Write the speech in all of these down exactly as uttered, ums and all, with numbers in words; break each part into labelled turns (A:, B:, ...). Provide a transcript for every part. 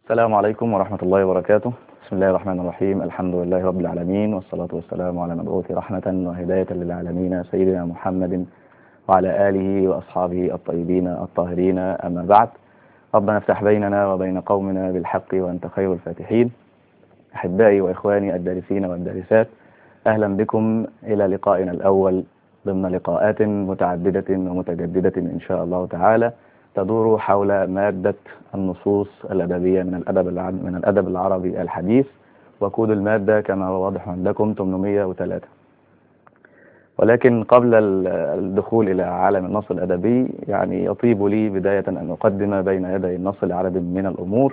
A: السلام عليكم ورحمة الله وبركاته. بسم الله الرحمن الرحيم. الحمد لله رب العالمين، والصلاة والسلام على مبعوث رحمة وهداية للعالمين سيدنا محمد وعلى آله وأصحابه الطيبين الطاهرين، أما بعد. ربنا افتح بيننا وبين قومنا بالحق وأنت خير الفاتحين. أحبائي وإخواني الدارسين والدارسات، أهلا بكم إلى لقائنا الأول ضمن لقاءات متعددة ومتجددة إن شاء الله تعالى، تدور حول مادة النصوص الأدبية من الأدب من الأدب العربي الحديث، وكود المادة كما هو واضح عندكم ثمانمائة وثلاثة. ولكن قبل الدخول إلى عالم النص الأدبي، يعني يطيب لي بداية أن أقدم بين يدي النص لعدد من الأمور.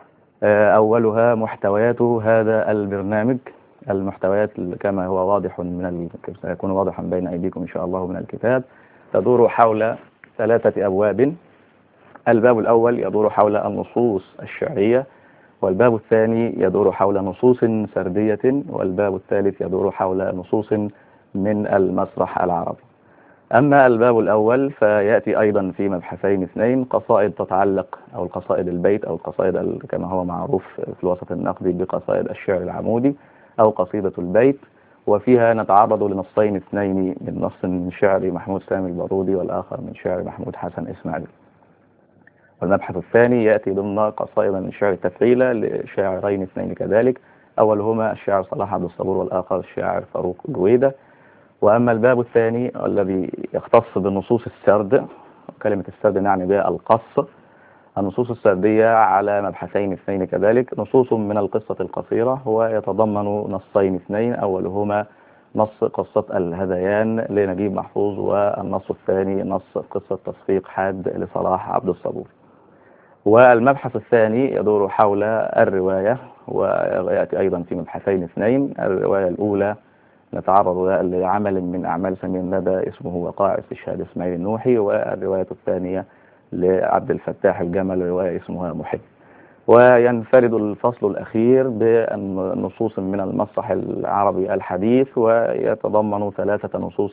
A: أولها محتويات هذا البرنامج. المحتويات كما هو واضح من ال... سيكون واضحا بين أيديكم إن شاء الله من الكتاب، تدور حول ثلاثة أبواب. الباب الأول يدور حول النصوص الشعرية، والباب الثاني يدور حول نصوص سردية، والباب الثالث يدور حول نصوص من المسرح العربي. أما الباب الأول فيأتي أيضا في مبحثين اثنين: قصائد تتعلق أو القصائد البيت أو القصائد كما هو معروف في الوسط النقدي بقصائد الشعر العمودي أو قصيدة البيت، وفيها نتعرض لنصين اثنين، من نص من شعر محمود سامي البارودي والآخر من شعر محمود حسن إسماعيل. والمبحث الثاني يأتي ضمن قصائد من شعر التفعيلة لشاعرين اثنين كذلك، أولهما الشاعر صلاح عبد الصبور والآخر الشاعر فاروق جويدة. وأما الباب الثاني الذي يختص بنصوص السرد، كلمة السرد نعني بها القص، النصوص السردية على مبحثين اثنين كذلك: نصوص من القصة القصيرة ويتضمن نصين اثنين، أولهما نص قصة الهذيان لنجيب محفوظ، والنص الثاني نص قصة تصفيق حاد لصلاح عبد الصبور. والمبحث الثاني يدور حول الرواية، ويأتي أيضا في مبحثين اثنين. الرواية الأولى نتعرض لعمل من أعمال سمير ندى اسمه وقائع استشهاد إسماعيل النوحي، والرواية الثانية لعبد الفتاح الجمل رواية اسمها محب. وينفرد الفصل الأخير بنصوص من المسرح العربي الحديث، ويتضمن ثلاثة نصوص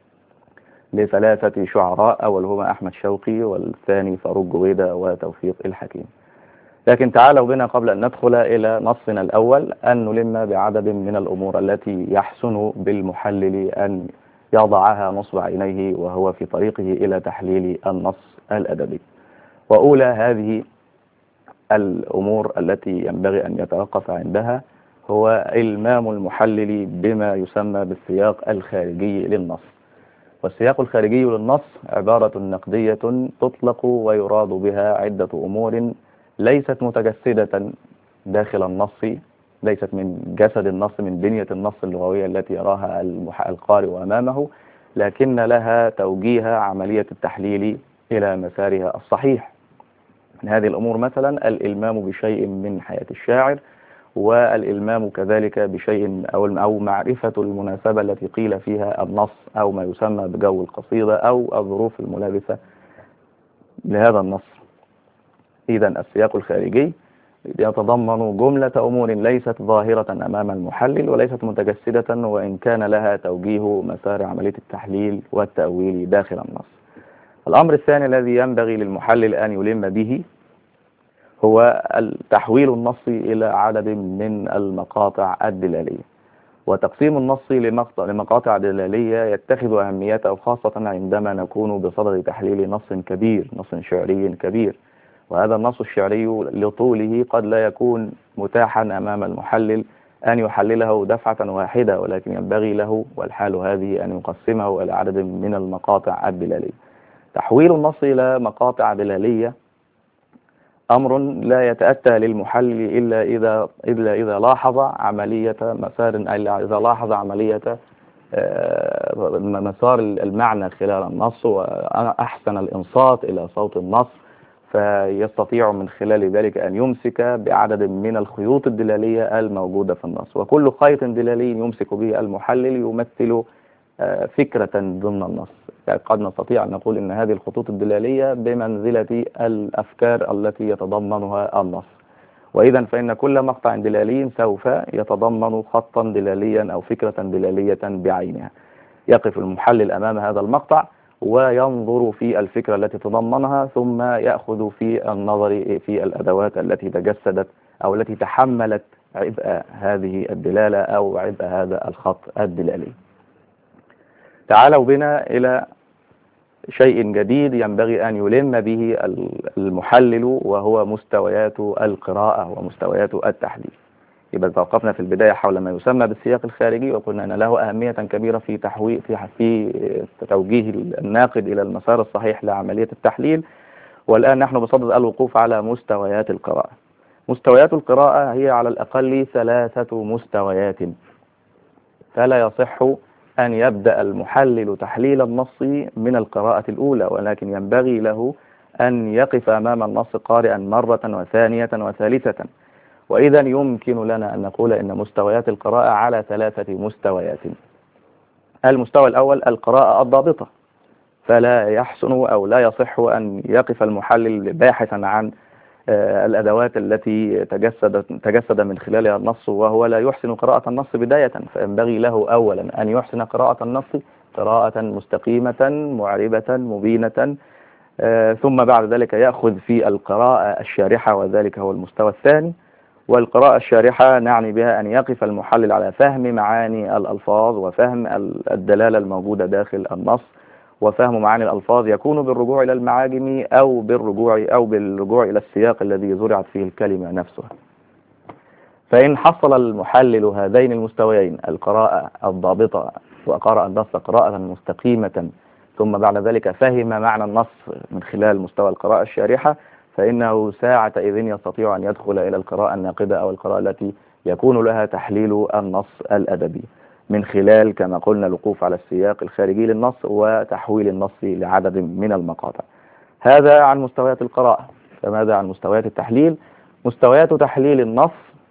A: لثلاثة شعراء، أولهما أحمد شوقي والثاني فاروق جويدة وتوفيق الحكيم. لكن تعالوا بنا قبل أن ندخل إلى نصنا الأول أن نلم بعدد من الأمور التي يحسن بالمحلل أن يضعها نصب عينيه وهو في طريقه إلى تحليل النص الأدبي. وأولى هذه الأمور التي ينبغي أن يتوقف عندها هو إلمام المحلل بما يسمى بالسياق الخارجي للنص. والسياق الخارجي للنص عبارة نقدية تطلق ويراد بها عدة أمور ليست متجسدة داخل النص، ليست من جسد النص، من بنية النص اللغوية التي يراها القارئ أمامه، لكن لها توجيه عملية التحليل إلى مسارها الصحيح. من هذه الأمور مثلا الإلمام بشيء من حياة الشاعر، والإلمام كذلك بشيء أو أو معرفة المناسبة التي قيل فيها النص، أو ما يسمى بجو القصيدة، أو الظروف الملابسة لهذا النص. إذا السياق الخارجي يتضمن جملة أمور ليست ظاهرة أمام المحلل وليست متجسدة، وإن كان لها توجيه مسار عملية التحليل والتأويل داخل النص. الأمر الثاني الذي ينبغي للمحلل أن يلم به هو تحويل النص إلى عدد من المقاطع الدلالية. وتقسيم النص لمقاطع دلالية يتخذ أهميته خاصة عندما نكون بصدد تحليل نص كبير، نص شعري كبير. وهذا النص الشعري لطوله قد لا يكون متاحا أمام المحلل أن يحلله دفعة واحدة، ولكن ينبغي له والحال هذه أن يقسمه إلى عدد من المقاطع الدلالية. تحويل النص إلى مقاطع دلالية أمر لا يتأتى للمحلل إلا إذا إلا إذا لاحظ عملية مسار إلا إذا لاحظ عملية مسار المعنى خلال النص، وأحسن الإنصات إلى صوت النص، فيستطيع من خلال ذلك أن يمسك بعدد من الخيوط الدلالية الموجودة في النص. وكل خيط دلالي يمسك به المحلل يمثل فكرة ضمن النص. يعني قد نستطيع أن نقول إن هذه الخطوط الدلالية بمنزلة الأفكار التي يتضمنها النص. وإذا فإن كل مقطع دلالي سوف يتضمن خطا دلاليا أو فكرة دلالية بعينها. يقف المحلل أمام هذا المقطع وينظر في الفكرة التي تضمنها، ثم يأخذ في النظر في الأدوات التي تجسدت أو التي تحملت عبء هذه الدلالة أو عبء هذا الخط الدلالي. تعالوا بنا إلى شيء جديد ينبغي أن يلم به المحلل، وهو مستويات القراءة ومستويات التحليل. يبقى توقفنا في البداية حول ما يسمى بالسياق الخارجي، وقلنا أن له أهمية كبيرة في تحويل في في توجيه الناقد إلى المسار الصحيح لعملية التحليل. والآن نحن بصدد الوقوف على مستويات القراءة. مستويات القراءة هي على الأقل ثلاثة مستويات، فلا يصح أن يبدأ المحلل تحليل النص من القراءة الأولى، ولكن ينبغي له أن يقف أمام النص قارئا مرة وثانية وثالثة. وإذا يمكن لنا أن نقول إن مستويات القراءة على ثلاثة مستويات. المستوى الأول القراءة الضابطة، فلا يحسن أو لا يصح أن يقف المحلل باحثا عن الأدوات التي تجسد تجسد من خلالها النص وهو لا يحسن قراءة النص بداية، فينبغي له أولا أن يحسن قراءة النص قراءة مستقيمة معربة مبينة، ثم بعد ذلك يأخذ في القراءة الشارحة، وذلك هو المستوى الثاني. والقراءة الشارحة نعني بها أن يقف المحلل على فهم معاني الألفاظ وفهم الدلالة الموجودة داخل النص، وفهم معاني الألفاظ يكون بالرجوع إلى المعاجم أو بالرجوع أو بالرجوع إلى السياق الذي زرعت فيه الكلمة نفسها. فإن حصل المحلل هذين المستويين القراءة الضابطة وقرأ النص قراءة مستقيمة، ثم بعد ذلك فهم معنى النص من خلال مستوى القراءة الشارحة، فإنه ساعة إذن يستطيع أن يدخل إلى القراءة الناقدة أو القراءة التي يكون لها تحليل النص الأدبي من خلال كما قلنا الوقوف على السياق الخارجي للنص وتحويل النص لعدد من المقاطع. هذا عن مستويات القراءة. فماذا عن مستويات التحليل؟ مستويات تحليل النص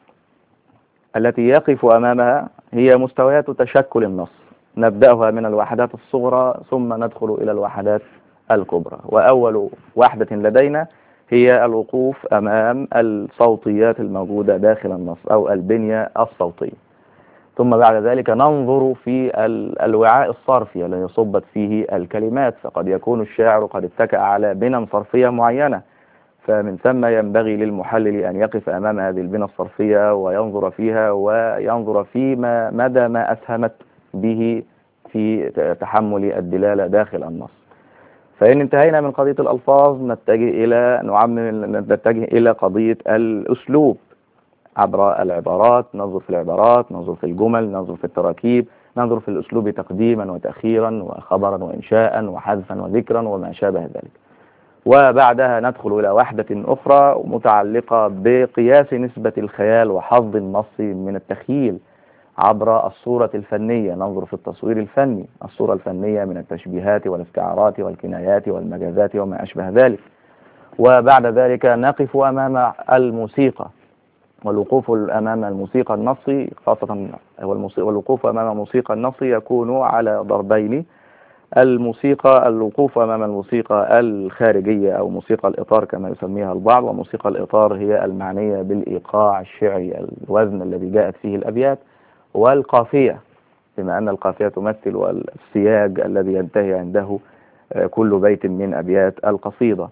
A: التي يقف أمامها هي مستويات تشكل النص. نبدأها من الوحدات الصغرى ثم ندخل إلى الوحدات الكبرى. وأول وحدة لدينا هي الوقوف أمام الصوتيات الموجودة داخل النص أو البنية الصوتية. ثم بعد ذلك ننظر في الوعاء الصرفي الذي صبت فيه الكلمات، فقد يكون الشاعر قد اتكأ على بنى صرفية معينة، فمن ثم ينبغي للمحلل أن يقف أمام هذه البنى الصرفية وينظر فيها وينظر فيما مدى ما أسهمت به في تحمل الدلالة داخل النص. فإن انتهينا من قضية الألفاظ نتجه إلى نعمم نتجه إلى قضية الأسلوب عبر العبارات. ننظر في العبارات، ننظر في الجمل، ننظر في التراكيب، ننظر في الأسلوب تقديما وتأخيرا وخبرا وإنشاء وحذفا وذكرا وما شابه ذلك. وبعدها ندخل إلى وحدة أخرى متعلقة بقياس نسبة الخيال وحظ النص من التخيل عبر الصورة الفنية. ننظر في التصوير الفني، الصورة الفنية من التشبيهات والاستعارات والكنايات والمجازات وما أشبه ذلك. وبعد ذلك نقف أمام الموسيقى، والوقوف أمام الموسيقى النصي خاصة والوقوف أمام موسيقى النصي يكون على ضربين. الموسيقى الوقوف أمام الموسيقى الخارجية أو موسيقى الإطار كما يسميها البعض، وموسيقى الإطار هي المعنية بالإيقاع الشعري، الوزن الذي جاءت فيه الأبيات، والقافية بما أن القافية تمثل السياج الذي ينتهي عنده كل بيت من أبيات القصيدة.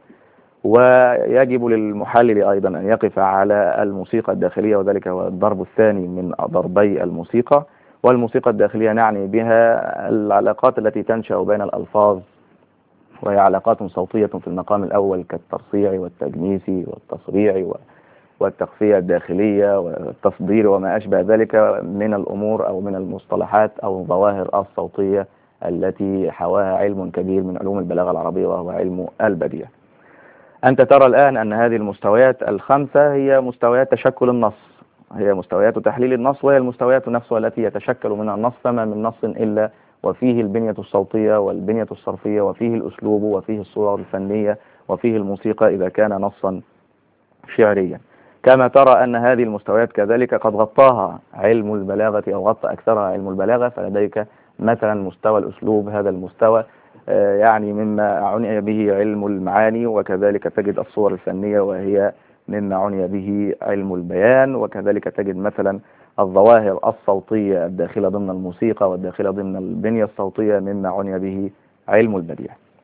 A: ويجب للمحلل أيضا أن يقف على الموسيقى الداخلية، وذلك هو الضرب الثاني من ضربي الموسيقى. والموسيقى الداخلية نعني بها العلاقات التي تنشأ بين الألفاظ، وهي علاقات صوتية في المقام الأول كالترصيع والتجميس والتصريع والتخفية الداخلية والتصدير وما أشبه ذلك من الأمور أو من المصطلحات أو الظواهر الصوتية التي حواها علم كبير من علوم البلاغة العربية وهو علم البديع. أنت ترى الآن أن هذه المستويات الخمسة هي مستويات تشكل النص، هي مستويات تحليل النص، وهي المستويات نفسها التي يتشكل منها النص. فما من نص إلا وفيه البنية الصوتية والبنية الصرفية وفيه الأسلوب وفيه الصورة الفنية وفيه الموسيقى إذا كان نصا شعريا. كما ترى أن هذه المستويات كذلك قد غطاها علم البلاغة أو غطى أكثرها علم البلاغة. فلديك مثلا مستوى الأسلوب، هذا المستوى يعني مما عني به علم المعاني، وكذلك تجد الصور الفنية وهي مما عني به علم البيان، وكذلك تجد مثلا الظواهر الصوتية الداخلة ضمن الموسيقى والداخلة ضمن البنية الصوتية مما عني به علم البديع.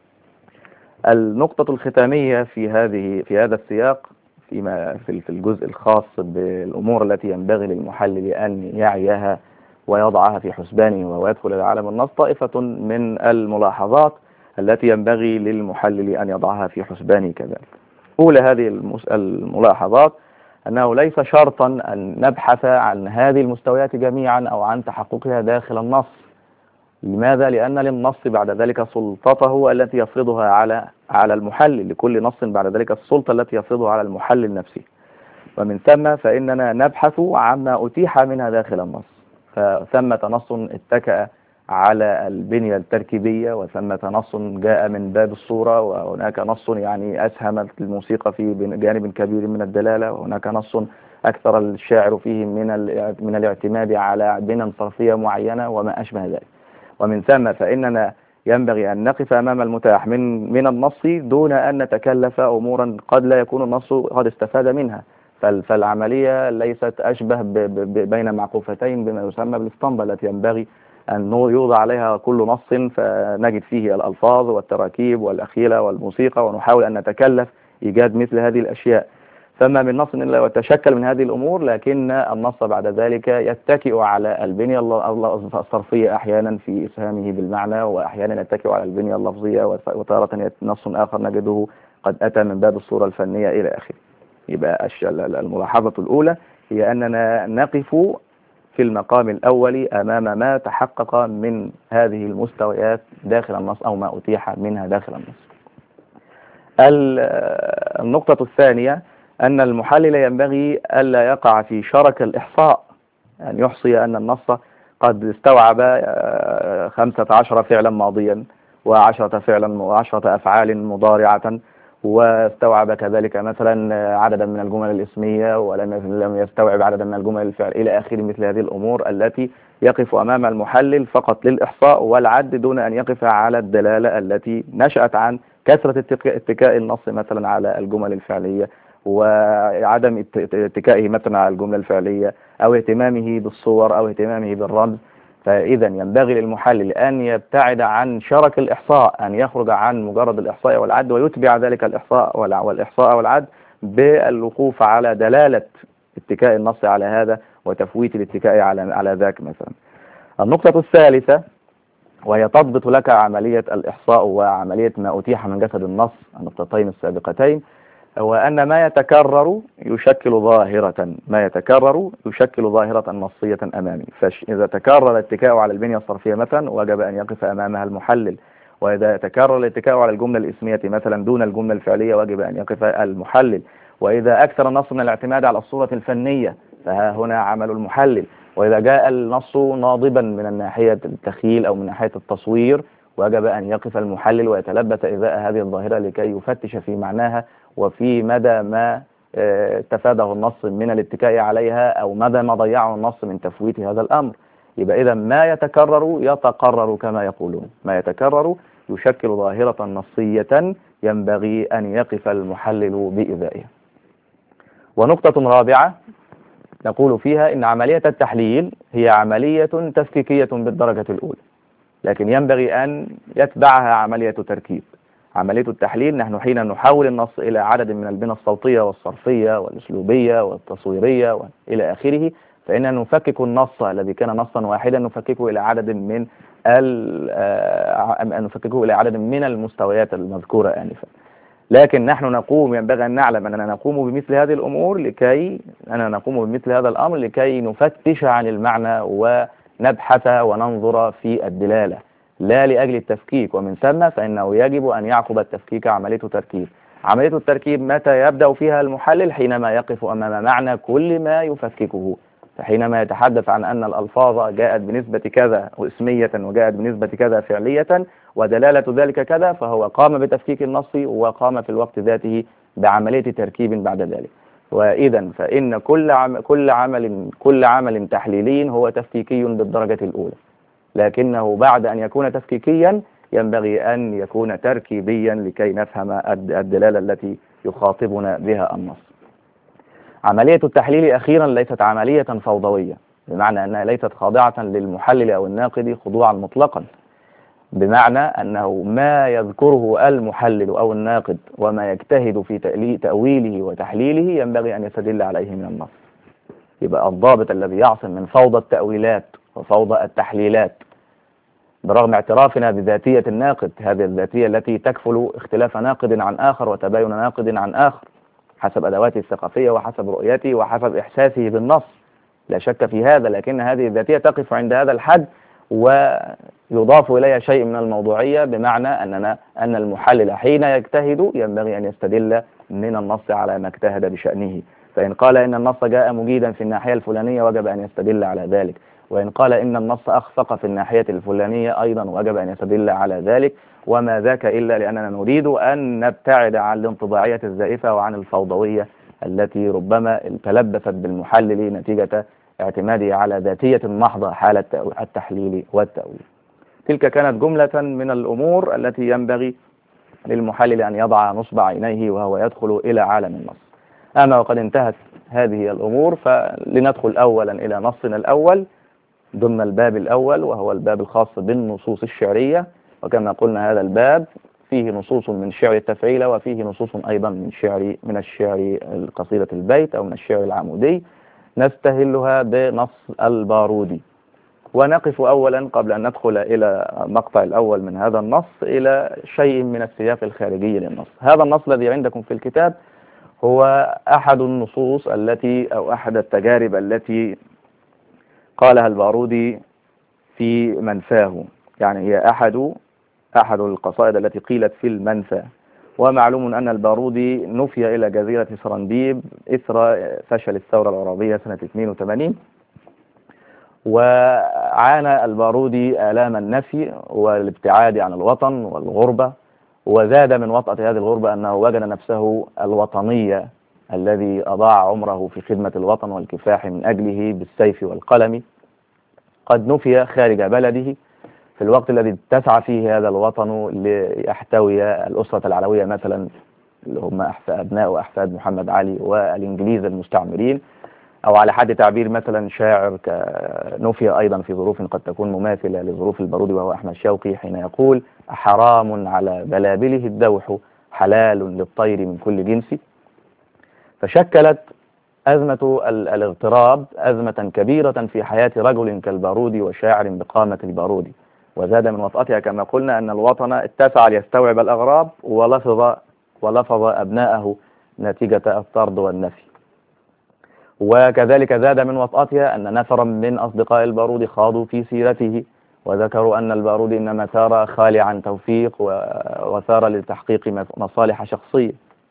A: النقطة الختامية في هذه في هذا السياق فيما في في الجزء الخاص بالأمور التي ينبغي للمحلل أن يعيها ويضعها في حسبانه وهو يدخل إلى عالم النص، طائفة من الملاحظات التي ينبغي للمحلل أن يضعها في حسبانه كذلك. أولى هذه الملاحظات أنه ليس شرطا أن نبحث عن هذه المستويات جميعا أو عن تحققها داخل النص. لماذا؟ لأن للنص بعد ذلك سلطته التي يفرضها على على المحلل، لكل نص بعد ذلك السلطة التي يفرضها على المحلل نفسه، ومن ثم فإننا نبحث عما أتيح منها داخل النص. فثمة نص اتكأ على البنية التركيبية، وثمة نص جاء من باب الصورة، وهناك نص يعني أسهم الموسيقى في جانب كبير من الدلالة، وهناك نص أكثر الشاعر فيه من من الاعتماد على بنى صرفية معينة وما أشبه ذلك. ومن ثم فإننا ينبغي أن نقف أمام المتاح من من النص دون أن نتكلف أمورا قد لا يكون النص قد استفاد منها. فالعملية ليست أشبه بين معقوفتين بما يسمى بالاسطمبة التي ينبغي أن يوضع عليها كل نص فنجد فيه الألفاظ والتراكيب والأخيلة والموسيقى، ونحاول أن نتكلف إيجاد مثل هذه الأشياء. فما من نص إلا وتشكل من هذه الأمور، لكن النص بعد ذلك يتكئ على البنية الصرفية أحيانا في إسهامه بالمعنى، وأحيانا يتكئ على البنية اللفظية، وتارة نص آخر نجده قد أتى من باب الصورة الفنية إلى آخره. يبقى الملاحظة الأولى هي أننا نقف في المقام الأول أمام ما تحقق من هذه المستويات داخل النص أو ما أتيح منها داخل النص. النقطة الثانية أن المحلل ينبغي ألا يقع في شرك الإحصاء، أن يعني يحصي أن النص قد استوعب خمسة عشر فعلا ماضيا وعشرة فعلا وعشرة أفعال مضارعة، واستوعب كذلك مثلا عددا من الجمل الاسمية ولم يستوعب عددا من الجمل الفعل إلى آخر مثل هذه الأمور التي يقف أمام المحلل فقط للإحصاء والعد دون أن يقف على الدلالة التي نشأت عن كثرة اتكاء النص مثلا على الجمل الفعلية، وعدم اتكائه مثلا على الجملة الفعلية، أو اهتمامه بالصور أو اهتمامه بالرمز. فإذا ينبغي للمحلل أن يبتعد عن شرك الإحصاء، أن يخرج عن مجرد الإحصاء والعد ويتبع ذلك الإحصاء والإحصاء والعد بالوقوف على دلالة اتكاء النص على هذا وتفويت الاتكاء على على ذاك مثلا. النقطة الثالثة وهي تضبط لك عملية الإحصاء وعملية ما أتيح من جسد النص، النقطتين السابقتين، وأن ما يتكرر يشكل ظاهرة ما يتكرر يشكل ظاهرة نصية أمامي. فإذا تكرر الاتكاء على البنية الصرفية مثلا وجب أن يقف أمامها المحلل، وإذا تكرر الاتكاء على الجملة الاسمية مثلا دون الجملة الفعلية وجب أن يقف المحلل، وإذا أكثر النص من الاعتماد على الصورة الفنية فها هنا عمل المحلل، وإذا جاء النص ناضبا من الناحية التخيل أو من ناحية التصوير وجب أن يقف المحلل ويتلبس إزاء هذه الظاهرة لكي يفتش في معناها وفي مدى ما تفاده النص من الاتكاء عليها أو مدى ما ضيعه النص من تفويت هذا الأمر. يبقى إذا ما يتكرر يتقرر كما يقولون، ما يتكرر يشكل ظاهرة نصية ينبغي أن يقف المحلل بإزائها. ونقطة رابعة نقول فيها إن عملية التحليل هي عملية تفكيكية بالدرجة الأولى، لكن ينبغي أن يتبعها عملية تركيب. عملية التحليل نحن حين نحول النص إلى عدد من البنى الصوتية والصرفية والأسلوبية والتصويرية وإلى آخره، فإننا نفكك النص الذي كان نصا واحدا نفككه إلى عدد من نفككه إلى عدد من المستويات المذكورة آنفا. لكن نحن نقوم ينبغي أن نعلم أننا نقوم بمثل هذه الأمور لكي أننا نقوم بمثل هذا الأمر لكي نفتش عن المعنى ونبحث وننظر في الدلالة، لا لأجل التفكيك. ومن ثم فإنه يجب أن يعقب التفكيك عملية تركيب. عملية التركيب متى يبدأ فيها المحلل؟ حينما يقف أمام معنى كل ما يفككه. فحينما يتحدث عن أن الألفاظ جاءت بنسبة كذا اسمية وجاءت بنسبة كذا فعلية ودلالة ذلك كذا، فهو قام بتفكيك النص وقام في الوقت ذاته بعملية تركيب بعد ذلك. وإذا فإن كل عمل كل عمل كل عمل تحليلي هو تفكيكي بالدرجة الأولى، لكنه بعد أن يكون تفكيكيا ينبغي أن يكون تركيبيا لكي نفهم الدلالة التي يخاطبنا بها النص. عملية التحليل أخيرا ليست عملية فوضوية، بمعنى أنها ليست خاضعة للمحلل أو الناقد خضوعا مطلقا، بمعنى أنه ما يذكره المحلل أو الناقد وما يجتهد في تأويله وتحليله ينبغي أن يستدل عليه من النص. يبقى الضابط الذي يعصم من فوضى التأويلات وفوضى التحليلات، برغم اعترافنا بذاتية الناقد، هذه الذاتية التي تكفل اختلاف ناقد عن آخر وتباين ناقد عن آخر حسب أدواته الثقافية وحسب رؤيته وحسب إحساسه بالنص، لا شك في هذا، لكن هذه الذاتية تقف عند هذا الحد ويضاف إليها شيء من الموضوعية، بمعنى أننا أن المحلل حين يجتهد ينبغي أن يستدل من النص على ما اجتهد بشأنه. فإن قال إن النص جاء مجيدا في الناحية الفلانية وجب أن يستدل على ذلك، وإن قال إن النص أخفق في الناحية الفلانية أيضا وجب أن يستدل على ذلك، وما ذاك إلا لأننا نريد أن نبتعد عن الانطباعية الزائفة وعن الفوضوية التي ربما تلبست بالمحلل نتيجة اعتماده على ذاتية محضة حال التحليل والتأويل. تلك كانت جملة من الأمور التي ينبغي للمحلل أن يضع نصب عينيه وهو يدخل إلى عالم النص. أما وقد انتهت هذه الأمور فلندخل أولا إلى نصنا الأول ضمن الباب الأول، وهو الباب الخاص بالنصوص الشعرية. وكما قلنا هذا الباب فيه نصوص من شعر التفعيلة وفيه نصوص أيضا من شعر من الشعر القصيدة البيت أو من الشعر العمودي، نستهلها بنص البارودي. ونقف أولا قبل أن ندخل إلى المقطع الأول من هذا النص إلى شيء من السياق الخارجي للنص. هذا النص الذي عندكم في الكتاب هو أحد النصوص التي أو أحد التجارب التي قالها البارودي في منفاه، يعني هي أحد أحد القصائد التي قيلت في المنفى. ومعلوم أن البارودي نفي إلى جزيرة سرنديب إثر فشل الثورة العربية سنة اثنين وثمانين، وعانى البارودي آلام النفي والابتعاد عن الوطن والغربة، وزاد من وطأة هذه الغربة أنه وجد نفسه الوطنية الذي أضاع عمره في خدمة الوطن والكفاح من أجله بالسيف والقلم، قد نفي خارج بلده في الوقت الذي تسعى فيه هذا الوطن ليحتوي الأسرة العلوية مثلا، اللي هم أبناء وأحفاد محمد علي والإنجليز المستعمرين، أو على حد تعبير مثلا شاعر نفي أيضا في ظروف قد تكون مماثلة لظروف البارودي، وهو أحمد شوقي حين يقول: حرام على بلابله الدوح حلال للطير من كل جنس. فشكلت أزمة الاغتراب أزمة كبيرة في حياة رجل كالبارودي وشاعر بقامة البارودي، وزاد من وطأتها كما قلنا أن الوطن اتسع ليستوعب الأغراب ولفظ ولفظ أبناءه نتيجة الطرد والنفي. وكذلك زاد من وطأتها أن نفرا من أصدقاء البارودي خاضوا في سيرته وذكروا أن البارودي إنما ثار خالعا توفيق وثار لتحقيق مصالح شخصية،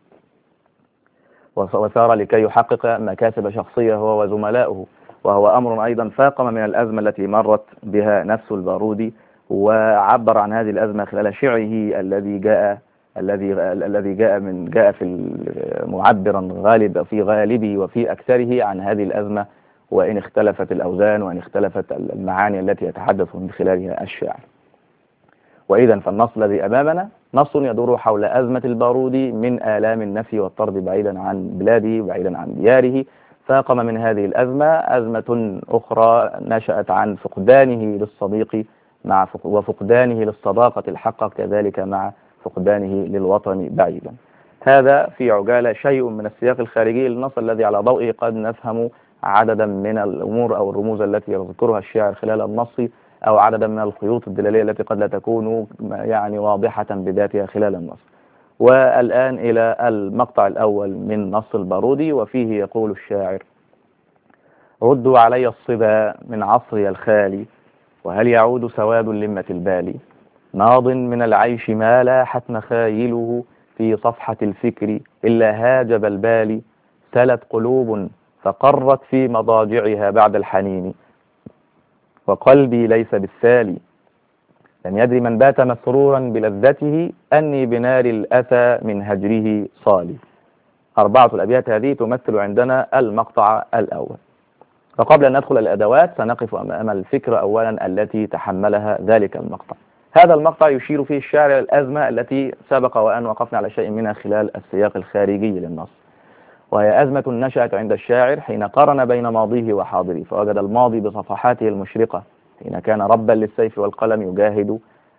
A: وثار لكي يحقق مكاسب شخصية هو وزملائه، وهو أمر أيضا فاقم من الأزمة التي مرت بها نفس البارودي، وعبر عن هذه الأزمة خلال شعره الذي جاء الذي الذي جاء من جاء في معبرا غالب في غالبه وفي أكثره عن هذه الأزمة، وإن اختلفت الأوزان وإن اختلفت المعاني التي يتحدث من خلالها الشاعر. وإذا فالنص الذي أمامنا نص يدور حول أزمة البارودي من آلام النفي والطرد بعيدا عن بلاده بعيدا عن دياره، فاقم من هذه الأزمة أزمة أخرى نشأت عن فقدانه للصديق مع وفقدانه للصداقة الحقة، كذلك مع فقدانه للوطن بعيدا. هذا في عجالة شيء من السياق الخارجي للنص الذي على ضوئه قد نفهم عددا من الأمور أو الرموز التي يذكرها الشاعر خلال النص، أو عددا من الخيوط الدلالية التي قد لا تكون يعني واضحة بذاتها خلال النص. والآن إلى المقطع الأول من نص البارودي، وفيه يقول الشاعر: ردوا علي الصبا من عصري الخالي، وهل يعود سواد لمة البال؟ ناض من العيش ما لاحت مخايله في صفحة الفكر إلا هاجب البال، سلت قلوب فقرت في مضاجعها بعد الحنين، وقلبي ليس بالثالي، لم يدري من بات مسرورا بلذته أني بنار الأسى من هجره صالي. أربعة الأبيات هذه تمثل عندنا المقطع الأول. وقبل أن ندخل الأدوات سنقف أمام الفكرة أولا التي تحملها ذلك المقطع. هذا المقطع يشير فيه الشاعر إلى الأزمة التي سبق وأن وقفنا على شيء منها خلال السياق الخارجي للنص، وهي أزمة نشأت عند الشاعر حين قارن بين ماضيه وحاضره، فوجد الماضي بصفحاته المشرقة حين كان ربا للسيف والقلم يجاهد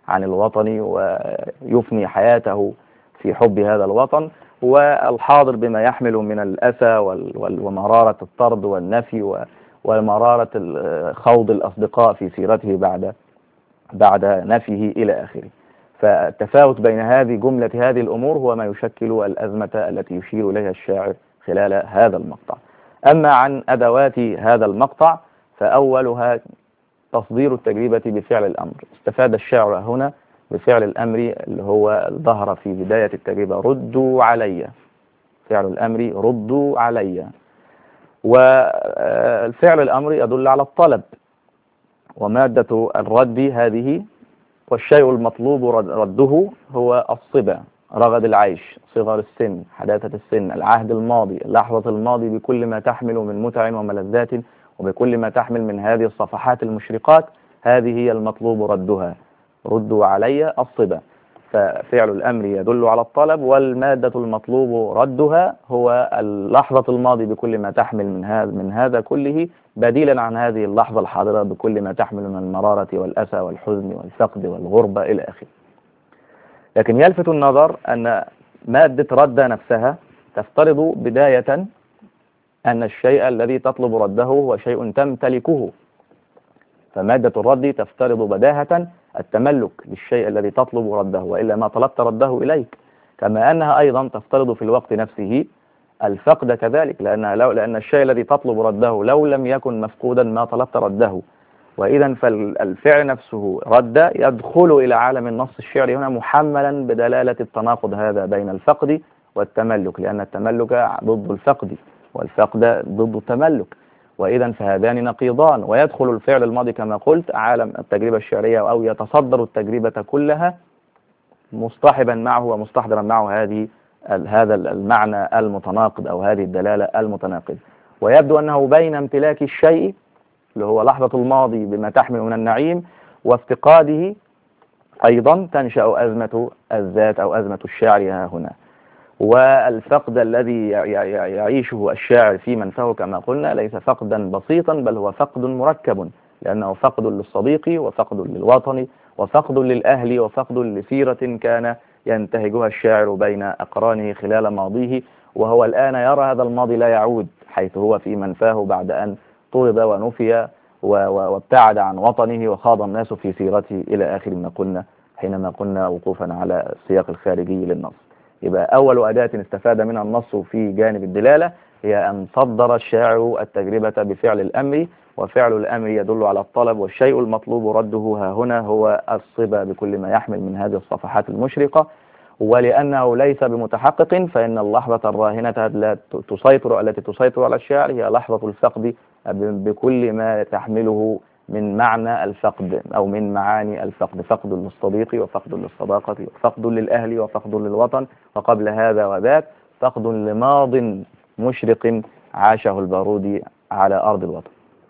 A: عن الوطن ويفني حياته في حب هذا الوطن، والحاضر بما يحمل من الأسى ومرارة الطرد والنفي ومرارة خوض الأصدقاء في سيرته بعد بعد نفيه إلى آخره. فالتفاوت بين هذه جملة هذه الأمور هو ما يشكل الأزمة التي يشير إليها الشاعر خلال هذا المقطع. أما عن أدوات هذا المقطع فأولها تصدير التجربة بفعل الأمر. استفاد الشاعر هنا بفعل الأمر اللي هو ظهر في بداية التجربة، ردوا علي، فعل الأمر ردوا علي. والفعل الأمر يدل على الطلب، ومادة الرد هذه، والشيء المطلوب رده هو الصبا، رغد العيش، صغر السن، حداثة السن، العهد الماضي، لحظة الماضي بكل ما تحمل من متع وملذات وبكل ما تحمل من هذه الصفحات المشرقات، هذه هي المطلوب ردها، ردوا علي الصبا. ففعل الأمر يدل على الطلب، والمادة المطلوب ردها هو اللحظة الماضي بكل ما تحمل من هذا من هذا كله، بديلا عن هذه اللحظة الحاضرة بكل ما تحمل من المرارة والأسى والحزن والفقد والغربة إلى آخره. لكن يلفت النظر أن مادة رد نفسها تفترض بداية أن الشيء الذي تطلب رده هو شيء تمتلكه، فمادة الرد تفترض بداهة التملك للشيء الذي تطلب رده، وإلا ما طلبت رده إليك. كما أنها أيضا تفترض في الوقت نفسه الفقد كذلك، لأنها لو لأن الشيء الذي تطلب رده لو لم يكن مفقودا ما طلبت رده. وإذا فالفعل نفسه رد يدخل إلى عالم النص الشعري هنا محملا بدلالة التناقض هذا بين الفقد والتملك، لأن التملك ضد الفقد والفقد ضد التملك، وإذا فهذان نقيضان. ويدخل الفعل الماضي كما قلت عالم التجربة الشعرية، أو يتصدر التجربة كلها مصطحبا معه ومستحضرا معه هذه هذا المعنى المتناقض أو هذه الدلالة المتناقضة. ويبدو أنه بين امتلاك الشيء اللي هو لحظة الماضي بما تحمل من النعيم وافتقاده أيضا تنشأ أزمة الذات أو أزمة الشاعر ها هنا. والفقد الذي يعيشه الشاعر في منفه كما قلنا ليس فقدا بسيطا، بل هو فقد مركب، لأنه فقد للصديق وفقد للوطن وفقد للأهل وفقد لسيرة كان ينتهجها الشاعر بين أقرانه خلال ماضيه، وهو الآن يرى هذا الماضي لا يعود حيث هو في منفاه بعد أن طرد ونفي وابتعد عن وطنه وخاض الناس في سيرته إلى آخر ما قلنا حينما قلنا وقوفا على السياق الخارجي للنص. يبقى أول أداة استفاد منها النص في جانب الدلالة هي أن صدر الشاعر التجربة بفعل الأمر، وفعل الأمر يدل على الطلب، والشيء المطلوب رده ها هنا هو الصبا بكل ما يحمل من هذه الصفحات المشرقة. ولأنه ليس بمتحقق فإن اللحظة الراهنة التي تسيطر التي تسيطر على الشاعر هي لحظة الفقد بكل ما تحمله من معنى الفقد أو من معاني الفقد، فقد للصديق وفقد للصداقة وفقد للأهل وفقد للوطن، وقبل هذا وذاك فقد لماض مشرق عاشه البارودي على أرض الوطن.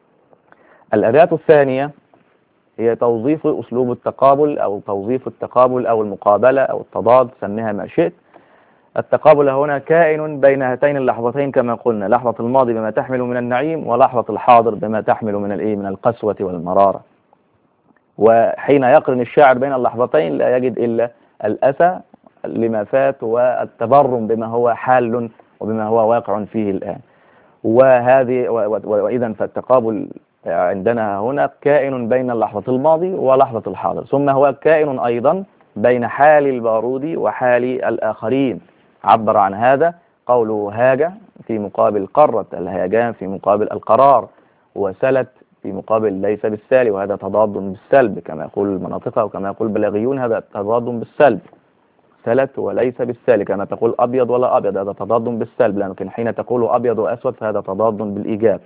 A: الأداة الثانية هي توظيف أسلوب التقابل أو توظيف التقابل أو المقابلة أو التضاد، سميها ما شئت. التقابل هنا كائن بين هاتين اللحظتين كما قلنا، لحظة الماضي بما تحمل من النعيم ولحظة الحاضر بما تحمل من الايه من القسوة والمرارة. وحين يقرن الشاعر بين اللحظتين لا يجد إلا الأسى لما فات والتبرم بما هو حال وبما هو واقع فيه الآن. وهذه وإذا فالتقابل عندنا هنا كائن بين لحظة الماضي ولحظة الحاضر، ثم هو كائن أيضا بين حال البارودي وحال الآخرين. عبر عن هذا قوله هاج في مقابل قرت، الهيجان في مقابل القرار، وسلت في مقابل ليس بالسالي، وهذا تضاد بالسلب كما يقول المناطق وكما يقول البلاغيون، هذا تضاد بالسلب. سلت وليس بالسالي كما تقول أبيض ولا أبيض، هذا تضاد بالسلب، لكن حين تقول أبيض وأسود فهذا تضاد بالإيجاب.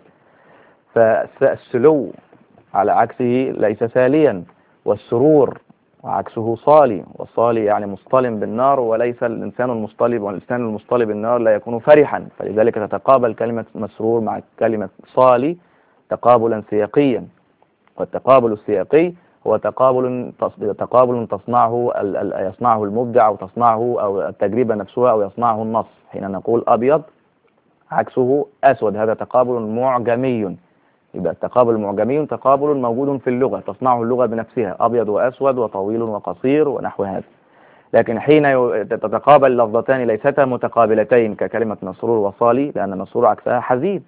A: فالسلو على عكسه ليس ساليا، والسرور وعكسه صالي، والصالي يعني مصطلم بالنار، وليس الإنسان المصطلب، والإنسان المصطلب بالنار لا يكون فرحا، فلذلك تتقابل كلمة مسرور مع كلمة صالي تقابلا سياقيا. والتقابل السياقي هو تقابل تقابل تصنعه يصنعه المبدع أو تصنعه أو التجربة نفسها أو يصنعه النص. حين نقول أبيض عكسه أسود، هذا تقابل معجمي، يبقى التقابل المعجمي تقابل موجود في اللغة، تصنعه اللغة بنفسها، أبيض وأسود وطويل وقصير ونحو هذا. لكن حين تتقابل لفظتان ليستا متقابلتين ككلمة مسرور وصالي، لأن مسرور عكسها حزين،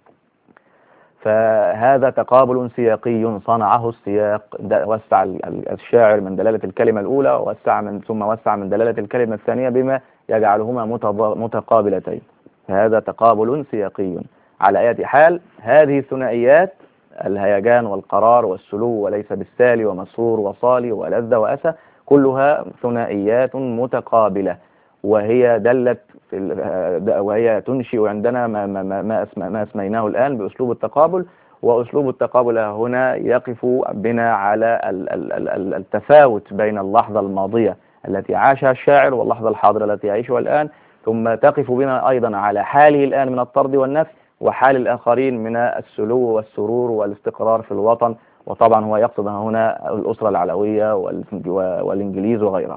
A: فهذا تقابل سياقي صنعه السياق. وسع الشاعر من دلالة الكلمة الأولى، ووسع من ثم وسع من دلالة الكلمة الثانية بما يجعلهما متقابلتين، فهذا تقابل سياقي. على أي حال هذه الثنائيات، الهيجان والقرار والسلو وليس بالسالي ومسرور وصالي ولذ وأسى، كلها ثنائيات متقابلة، وهي دلت في وهي تنشئ عندنا ما, ما, ما, ما اسميناه الآن بأسلوب التقابل. وأسلوب التقابل هنا يقف بنا على التفاوت بين اللحظة الماضية التي عاشها الشاعر واللحظة الحاضرة التي يعيشها الآن، ثم تقف بنا أيضا على حاله الآن من الطرد والنفي، وحال الآخرين من السلو والسرور والاستقرار في الوطن. وطبعا هو يقصد هنا الأسرة العلوية والإنجليز وغيرهم.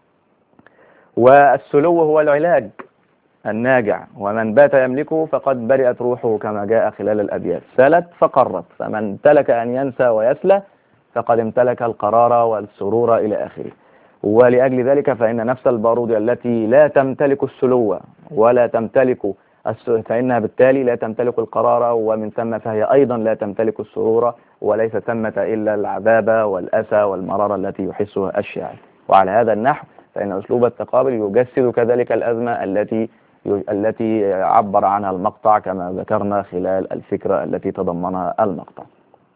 A: والسلو هو العلاج الناجع، ومن بات يملكه فقد برئت روحه كما جاء خلال الأبيات، سلت فقرت، فمن امتلك أن ينسى ويسلى فقد امتلك القرار والسرور إلى آخره. ولأجل ذلك فإن نفس البارود التي لا تمتلك السلو ولا تمتلك فإنها بالتالي لا تمتلك القرار، ومن ثم فهي أيضا لا تمتلك السرور، وليس ثمة إلا العذاب والأسى والمرارة التي يحسها الشاعر. وعلى هذا النحو فإن أسلوب التقابل يجسد كذلك الأزمة التي التي عبر عنها المقطع كما ذكرنا خلال الفكرة التي تضمنها المقطع.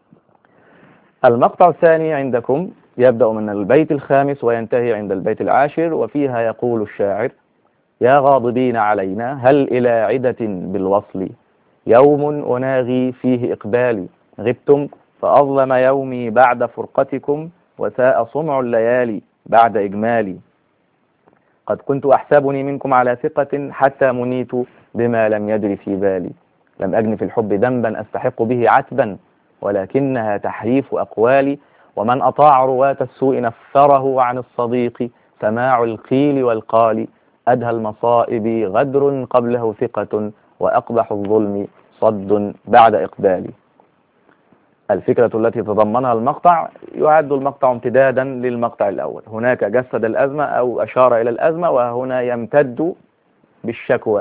A: المقطع الثاني عندكم يبدأ من البيت الخامس وينتهي عند البيت العاشر، وفيها يقول الشاعر: يا غاضبين علينا هل إلى عدة بالوصل، يوم أناغي فيه إقبالي، غبتم فأظلم يومي بعد فرقتكم، وساء صنع الليالي بعد إجمالي، قد كنت أحسبني منكم على ثقة حتى منيت بما لم يدر في بالي، لم أجن في الحب ذنبا أستحق به عتبا، ولكنها تحريف أقوالي، ومن أطاع رواة السوء نفره عن الصديق، سماع القيل والقال، أدهى المصائب غدر قبله ثقة، وأقبح الظلم صد بعد إقبالي. الفكرة التي تضمنها المقطع يعد المقطع امتدادا للمقطع الأول، هناك جسد الأزمة أو أشار إلى الأزمة، وهنا يمتد بالشكوى،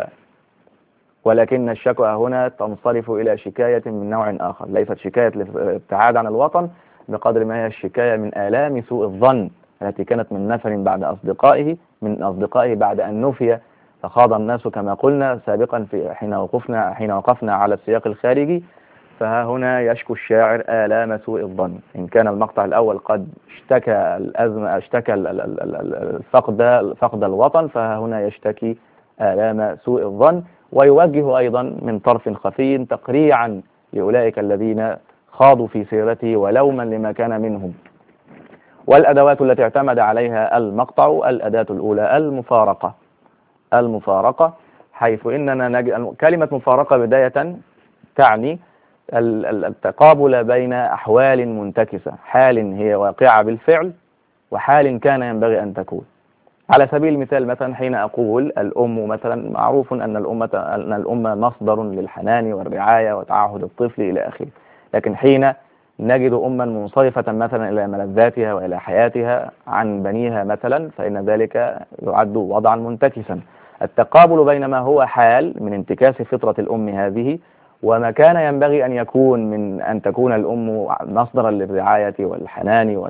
A: ولكن الشكوى هنا تنصرف إلى شكاية من نوع آخر، ليست شكاية الابتعاد عن الوطن بقدر ما هي الشكاية من آلام سوء الظن التي كانت من نفر بعد أصدقائه من أصدقائه بعد أن نفي، فخاض الناس كما قلنا سابقا في حين وقفنا حين وقفنا على السياق الخارجي. فها هنا يشكو الشاعر آلام سوء الظن. إن كان المقطع الأول قد اشتكى الأزمة اشتكى فقد فقد الوطن، فها هنا يشتكي آلام سوء الظن، ويوجه أيضا من طرف خفي تقريعا لأولئك الذين خاضوا في سيرته ولوما لما كان منهم. والأدوات التي اعتمد عليها المقطع: الأداة الأولى المفارقة. المفارقة حيث إننا نجد كلمة مفارقة بداية تعني التقابل بين أحوال منتكسة، حال هي واقعة بالفعل وحال كان ينبغي أن تكون. على سبيل المثال مثلا حين أقول الأم، مثلا معروف أن الأمة أن الأمة مصدر للحنان والرعاية وتعهد الطفل إلى آخره، لكن حين نجد أما منصرفة مثلا إلى ملذاتها وإلى حياتها عن بنيها مثلا، فإن ذلك يعد وضعا منتكسا. التقابل بين ما هو حال من انتكاس فطرة الأم هذه وما كان ينبغي أن يكون من أن تكون الأم مصدرا للرعاية والحنان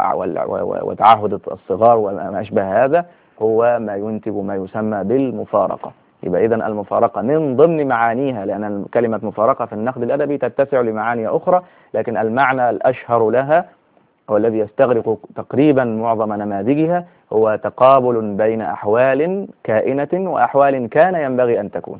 A: وتعهد الصغار وما أشبه هذا، هو ما ينتج ما يسمى بالمفارقة. يبقى إذن المفارقة من ضمن معانيها، لأن كلمة مفارقة في النقد الأدبي تتسع لمعاني أخرى، لكن المعنى الأشهر لها والذي يستغرق تقريبا معظم نماذجها هو تقابل بين أحوال كائنة وأحوال كان ينبغي أن تكون.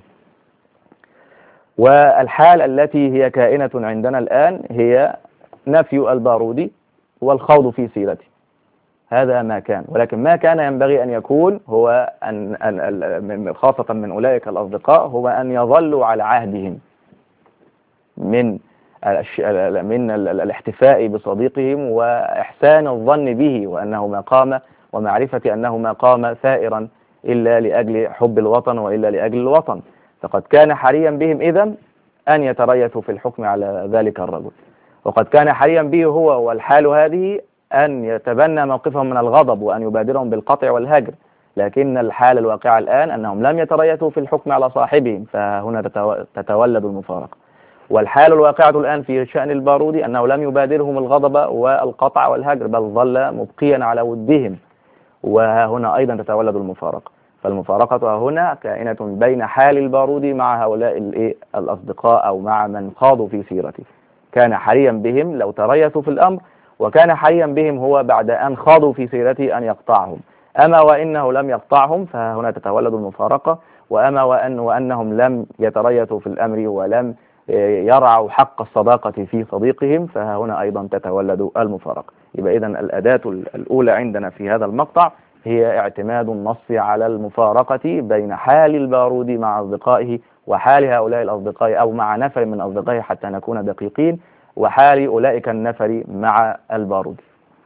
A: والحال التي هي كائنة عندنا الآن هي نفي البارودي والخوض في سيرته، هذا ما كان. ولكن ما كان ينبغي أن يكون هو أن خاصة من أولئك الأصدقاء هو أن يظلوا على عهدهم من من الاحتفاء بصديقهم وإحسان الظن به وأنه ما قام ومعرفة أنه ما قام ثائرا إلا لأجل حب الوطن وإلا لأجل الوطن. فقد كان حريا بهم إذن أن يتريثوا في الحكم على ذلك الرجل، وقد كان حريا به هو والحال هذه أن يتبنى موقفهم من الغضب وأن يبادرهم بالقطع والهجر، لكن الحال الواقع الآن أنهم لم يتريثوا في الحكم على صاحبهم، فهنا تتولد المفارقة. والحال الواقعة الآن في شأن البارودي أنه لم يبادرهم الغضب والقطع والهجر، بل ظل مبقيا على ودهم، وهنا أيضا تتولد المفارقة. فالمفارقة هنا كائنة بين حال البارودي مع هؤلاء الأصدقاء أو مع من خاضوا في سيرته. كان حريا بهم لو تريثوا في الأمر، وكان حريا بهم هو بعد أن خاضوا في سيرته أن يقطعهم. أما وإنه لم يقطعهم فهنا تتولد المفارقة، وأما وأن وأنهم لم يتريثوا في الأمر ولم يرعوا حق الصداقة في صديقهم، فهنا أيضا تتولد المفارقة. يبقى إذن الأداة الأولى عندنا في هذا المقطع هي اعتماد النص على المفارقة بين حال البارودي مع أصدقائه وحال هؤلاء الأصدقاء أو مع نفر من أصدقائه حتى نكون دقيقين، وحال أولئك النفر مع البارودي.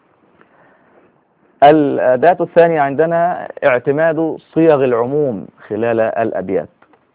A: الأداة الثانية عندنا اعتماد صيغ العموم خلال الأبيات.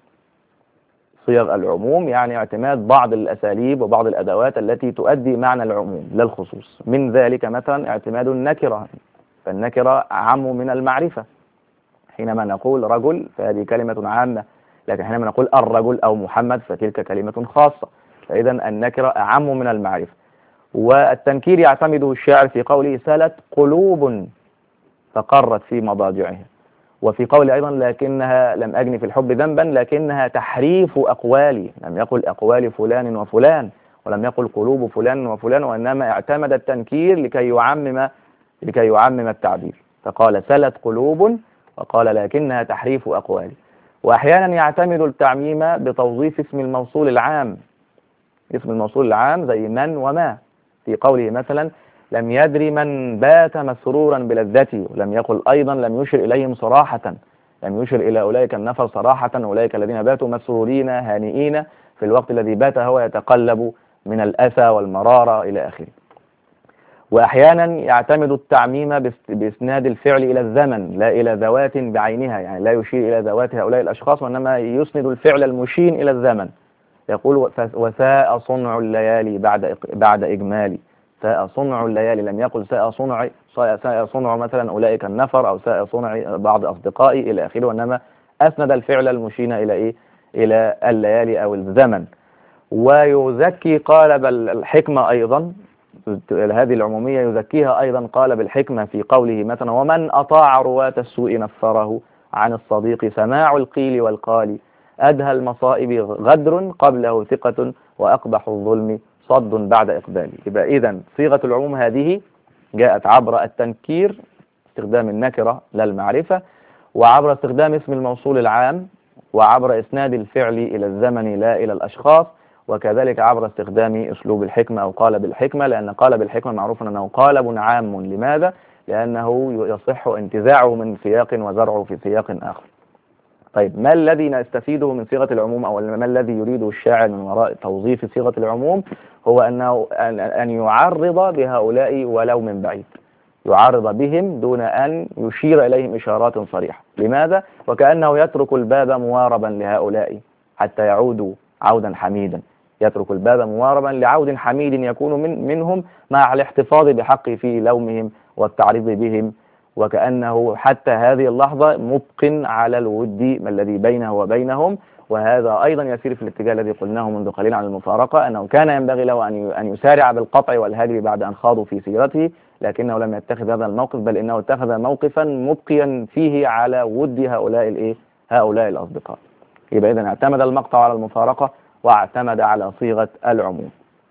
A: صيغ العموم يعني اعتماد بعض الأساليب وبعض الأدوات التي تؤدي معنى العموم لا الخصوص. من ذلك مثلا اعتماد النكرة، فالنكرة أعم من المعرفة. حينما نقول رجل فهذه كلمة عامة، لكن حينما نقول الرجل أو محمد فتلك كلمة خاصة، فإذا النكرة أعم من المعرفة. والتنكير يعتمده الشاعر في قوله سلت قلوب فقرت في مضاجعها، وفي قول أيضا لكنها لم أجن في الحب ذنبا لكنها تحريف أقوالي، لم يقل أقوال فلان وفلان ولم يقل قلوب فلان وفلان، وإنما اعتمد التنكير لكي يعمم لكي يعمم التعبير، فقال سلت قلوب وقال لكنها تحريف أقوالي. وأحيانا يعتمد التعميم بتوظيف اسم الموصول العام، اسم الموصول العام زي من وما، في قوله مثلا لم يدري من بات مسرورا بلذته، ولم يقل أيضا لم يشر إليهم صراحة، لم يشر إلى أولئك النفر صراحة، أولئك الذين باتوا مسرورين هانئين في الوقت الذي بات هو يتقلب من الأسى والمرارة إلى آخره. وأحيانا يعتمد التعميم بإسناد الفعل إلى الزمن لا إلى ذوات بعينها، يعني لا يشير إلى ذوات هؤلاء الأشخاص وإنما يسند الفعل المشين إلى الزمن. يقول وساء صنع الليالي بعد بعد إجمالي، ساء صنع الليالي، لم يقل ساء صنع ساء صنع مثلا أولئك النفر أو ساء صنع بعض أصدقائي إلى آخره، وإنما أسند الفعل المشين إلى إيه؟ إلى الليالي أو الزمن. ويزكي قالب الحكمة أيضا، هذه العمومية يزكيها أيضا قالب الحكمة في قوله مثلا ومن أطاع رواة السوء نفره عن الصديق سماع القيل والقال أدهى المصائب غدر قبله ثقة وأقبح الظلم صد بعد إقبال. يبقى إذن صيغة العموم هذه جاءت عبر التنكير استخدام النكرة للمعرفة، وعبر استخدام اسم الموصول العام، وعبر إسناد الفعل إلى الزمن لا إلى الأشخاص، وكذلك عبر استخدام أسلوب الحكمة أو قالب الحكمة، لأن قالب الحكمة معروف أنه قالب عام. لماذا؟ لأنه يصح انتزاعه من سياق وزرعه في سياق آخر. طيب ما الذي نستفيده من صيغة العموم أو ما الذي يريده الشاعر من وراء توظيف صيغة العموم؟ هو أنه أن يعرض بهؤلاء ولو من بعيد، يعرض بهم دون أن يشير إليهم إشارات صريحة. لماذا؟ وكأنه يترك الباب مواربا لهؤلاء حتى يعودوا عودا حميدا، يترك الباب مواربا لعود حميد يكون من منهم مع الاحتفاظ بحقه في لومهم والتعريض بهم، وكأنه حتى هذه اللحظة مبق على الود الذي بينه وبينهم. وهذا أيضا يسير في الاتجاه الذي قلناه منذ قليل عن المفارقة، أنه كان ينبغي له أن يسارع بالقطع والهجر بعد أن خاضوا في سيرته، لكنه لم يتخذ هذا الموقف، بل إنه اتخذ موقفا مبقيا فيه على ود هؤلاء الإيه؟ هؤلاء الأصدقاء. يبقى إذن اعتمد المقطع على المفارقة واعتمد على صيغة العموم.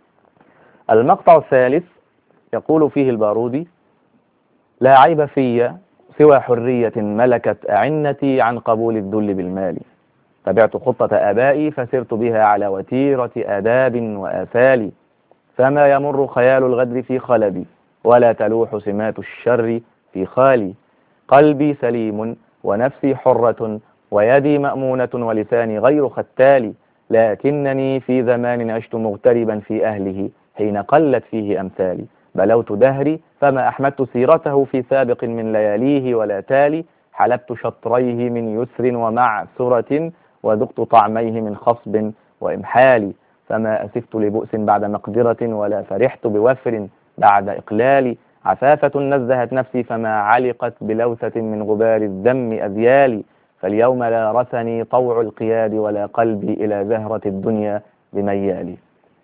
A: المقطع الثالث يقول فيه البارودي لا عيب في سوى حرية ملكت أعنتي عن قبول الذل بالمال، تبعت خطة آبائي فسرت بها على وتيرة آداب وآثال، فما يمر خيال الغدر في خلبي ولا تلوح سمات الشر في خالي، قلبي سليم ونفسي حرة ويدي مأمونة ولساني غير ختال، لكنني في زمان عشت مغتربا في أهله حين قلت فيه أمثالي، بلوت دهري فما أحمدت سيرته في سابق من لياليه ولا تالي، حلبت شطريه من يسر ومعسرة وذقت طعميه من خصب وإمحالي، فما أسفت لبؤس بعد مقدرة ولا فرحت بوفر بعد إقلالي، عفافة نزهت نفسي فما علقت بلوثة من غبار الذم أذيالي، فاليوم لا رثني طوع القياد ولا قلبي إلى زهرة الدنيا بميالي.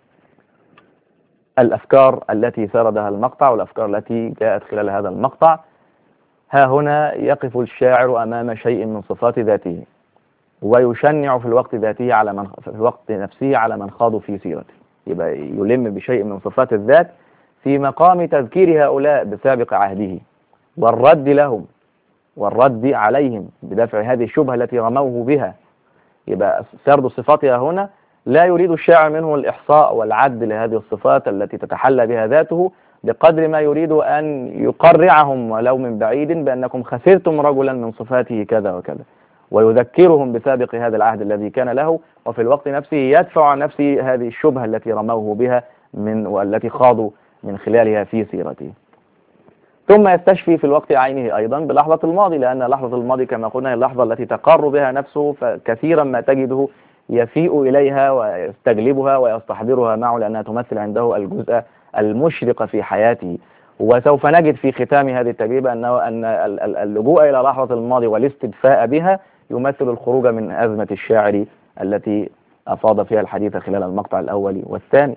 A: الأفكار التي سردها المقطع والأفكار التي جاءت خلال هذا المقطع. ها هنا يقف الشاعر أمام شيء من صفات ذاته، ويشنع في الوقت ذاته على من في الوقت نفسه على من خاضوا في سيرته، يبقى يلم بشيء من صفات الذات في مقام تذكير هؤلاء بسابق عهده والرد لهم والرد عليهم بدفع هذه الشبهة التي رموه بها. يبقى سرد صفاتها هنا لا يريد الشاعر منه الإحصاء والعد لهذه الصفات التي تتحلى بها ذاته، بقدر ما يريد أن يقرعهم ولو من بعيد بأنكم خسرتم رجلا من صفاته كذا وكذا، ويذكرهم بسابق هذا العهد الذي كان له، وفي الوقت نفسه يدفع عن نفسه هذه الشبهة التي رموه بها من والتي خاضوا من خلالها في سيرته. ثم يستشفي في الوقت عينه أيضا بلحظة الماضي، لأن لحظة الماضي كما قلنا هي اللحظة التي تقر بها نفسه، فكثيرا ما تجده يفيء إليها ويستجلبها ويستحضرها معه، لأنها تمثل عنده الجزء المشرق في حياته. وسوف نجد في ختام هذه التجربة أنه أن اللجوء إلى لحظة الماضي والاستدفاء بها يمثل الخروج من أزمة الشاعر التي أفاض فيها الحديث خلال المقطع الأول والثاني.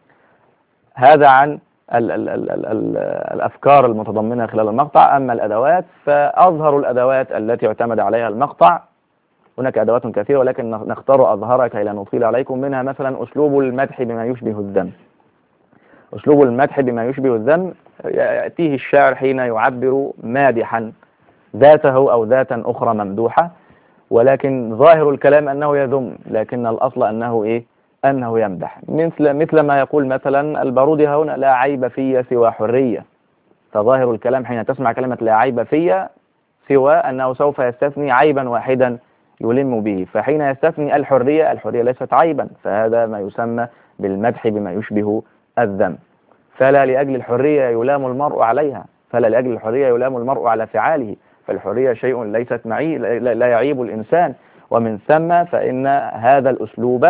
A: هذا عن ال ال ال ال ال الأفكار المتضمنة خلال المقطع. أما الأدوات فأظهر الأدوات التي اعتمد عليها المقطع، هناك أدوات كثيرة ولكن نختار أظهرها كي لا نطيل عليكم. منها مثلا أسلوب المدح بما يشبه الذم. أسلوب المدح بما يشبه الذم يأتيه الشاعر حين يعبر مادحا ذاته أو ذاتا أخرى ممدوحة، ولكن ظاهر الكلام أنه يذم، لكن الأصل أنه إيه؟ أنه يمدح. مثل مثل ما يقول مثلا البارودي هنا: لا عيب في سوى حرية. فظاهر الكلام حين تسمع كلمة لا عيب في سوى أنه سوف يستثني عيبا واحدا يلم به، فحين يستثني الحرية، الحرية ليست عيبا، فهذا ما يسمى بالمدح بما يشبه الذم. فلا لأجل الحرية يلام المرء عليها، فلا لأجل الحرية يلام المرء على فعاله، فالحرية شيء ليست معي لا يعيب الإنسان. ومن ثم فإن هذا الأسلوب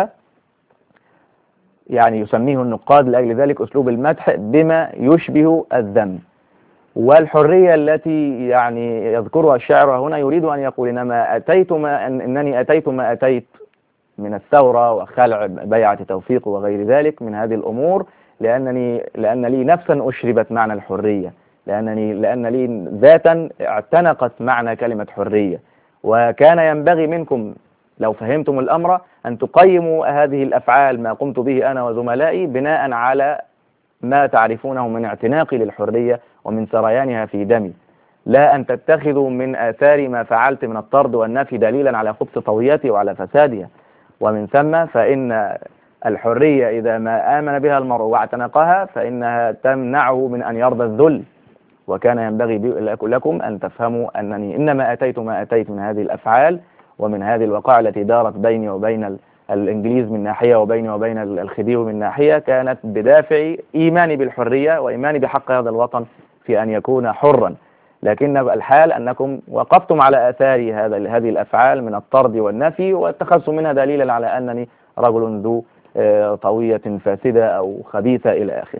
A: يعني يسميه النقاد لأجل ذلك أسلوب المدح بما يشبه الذم. والحرية التي يعني يذكرها الشاعر هنا يريد أن يقول: إنما أتيت ما أن إنني أتيت ما أتيت من الثورة وخلع بيعة توفيق وغير ذلك من هذه الأمور، لأنني لأن لي نفسا أشربت معنى الحرية، لأنني لأن لي ذاتا اعتنقت معنى كلمة حرية. وكان ينبغي منكم لو فهمتم الأمر أن تقيموا هذه الأفعال ما قمت به أنا وزملائي بناء على ما تعرفونه من اعتناقي للحرية ومن سريانها في دمي، لا أن تتخذوا من آثار ما فعلت من الطرد والنفي دليلا على خبث طويتي وعلى فسادها. ومن ثم فإن الحرية إذا ما آمن بها المرء واعتنقها فإنها تمنعه من أن يرضى الذل. وكان ينبغي لكم أن تفهموا أنني إنما أتيت ما أتيت من هذه الأفعال ومن هذه الوقائع التي دارت بيني وبين الإنجليز من ناحية وبيني وبين الخديوي من ناحية، كانت بدافع إيماني بالحرية وإيماني بحق هذا الوطن في أن يكون حرا. لكن الحال أنكم وقفتم على آثار هذا هذه الأفعال من الطرد والنفي، واتخذتم منها دليلا على أنني رجل ذو طوية فاسدة أو خبيثة إلى آخره.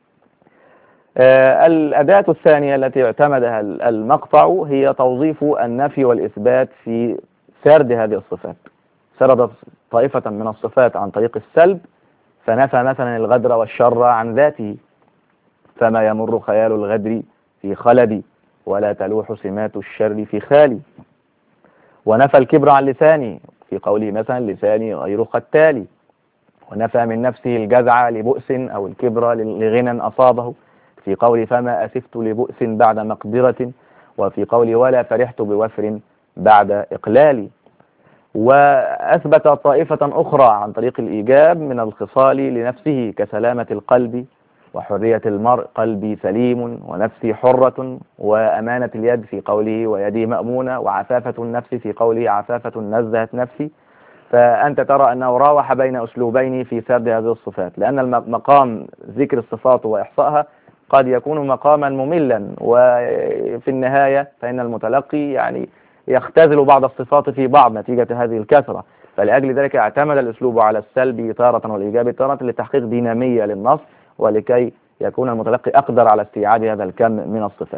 A: الأداة الثانية التي اعتمدها المقطع هي توظيف النفي والإثبات في سرد هذه الصفات. سرد طائفة من الصفات عن طريق السلب، فنفى مثلا الغدر والشر عن ذاته: فما يمر خيال الغدر في خلدي ولا تلوح سمات الشر في خالي. ونفى الكبر عن لساني في قوله مثلا: لساني غير ختالي. ونفى من نفسه الجزع لبؤس أو الكبر لغنى أصابه في قوله: فما أسفت لبؤس بعد مقدرة. وفي قوله: ولا فرحت بوفر بعد إقلالي. وأثبت طائفة أخرى عن طريق الإيجاب من الخصال لنفسه كسلامة القلب وحرية المرء: قلبي سليم ونفسي حرة. وأمانة اليد في قوله: ويدي مأمونة. وعفافة النفس في قوله: عفافة نزهت نفسي. فأنت ترى أنه راوح بين أسلوبين في سرد هذه الصفات، لأن مقام ذكر الصفات وإحصائها قد يكون مقاما مملا، وفي النهاية فإن المتلقي يعني يختزل بعض الصفات في بعض نتيجة هذه الكثرة. فلأجل ذلك اعتمد الأسلوب على السلبي تارة والإيجابي تارة لتحقيق دينامية للنص، ولكي يكون المتلقي أقدر على استيعاب هذا الكم من الصفات.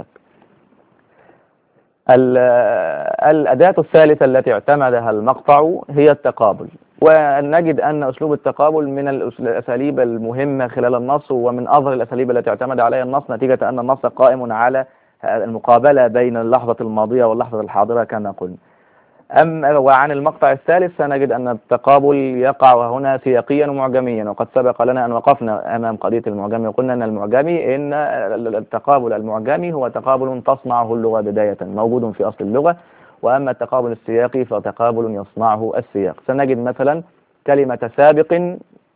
A: الأداة الثالثة التي اعتمدها المقطع هي التقابل، ونجد أن أسلوب التقابل من الأساليب المهمة خلال النص، ومن أظهر الأساليب التي اعتمد عليها النص، نتيجة أن النص قائم على المقابلة بين اللحظة الماضية واللحظة الحاضرة كما قلنا. أما وعن المقطع الثالث سنجد أن التقابل يقع هنا سياقيا ومعجميا، وقد سبق لنا أن وقفنا أمام قضية المعجمي وقلنا أن المعجمي إن التقابل المعجمي هو تقابل تصنعه اللغة بداية، موجود في أصل اللغة، وأما التقابل السياقي فتقابل يصنعه السياق. سنجد مثلا كلمة سابق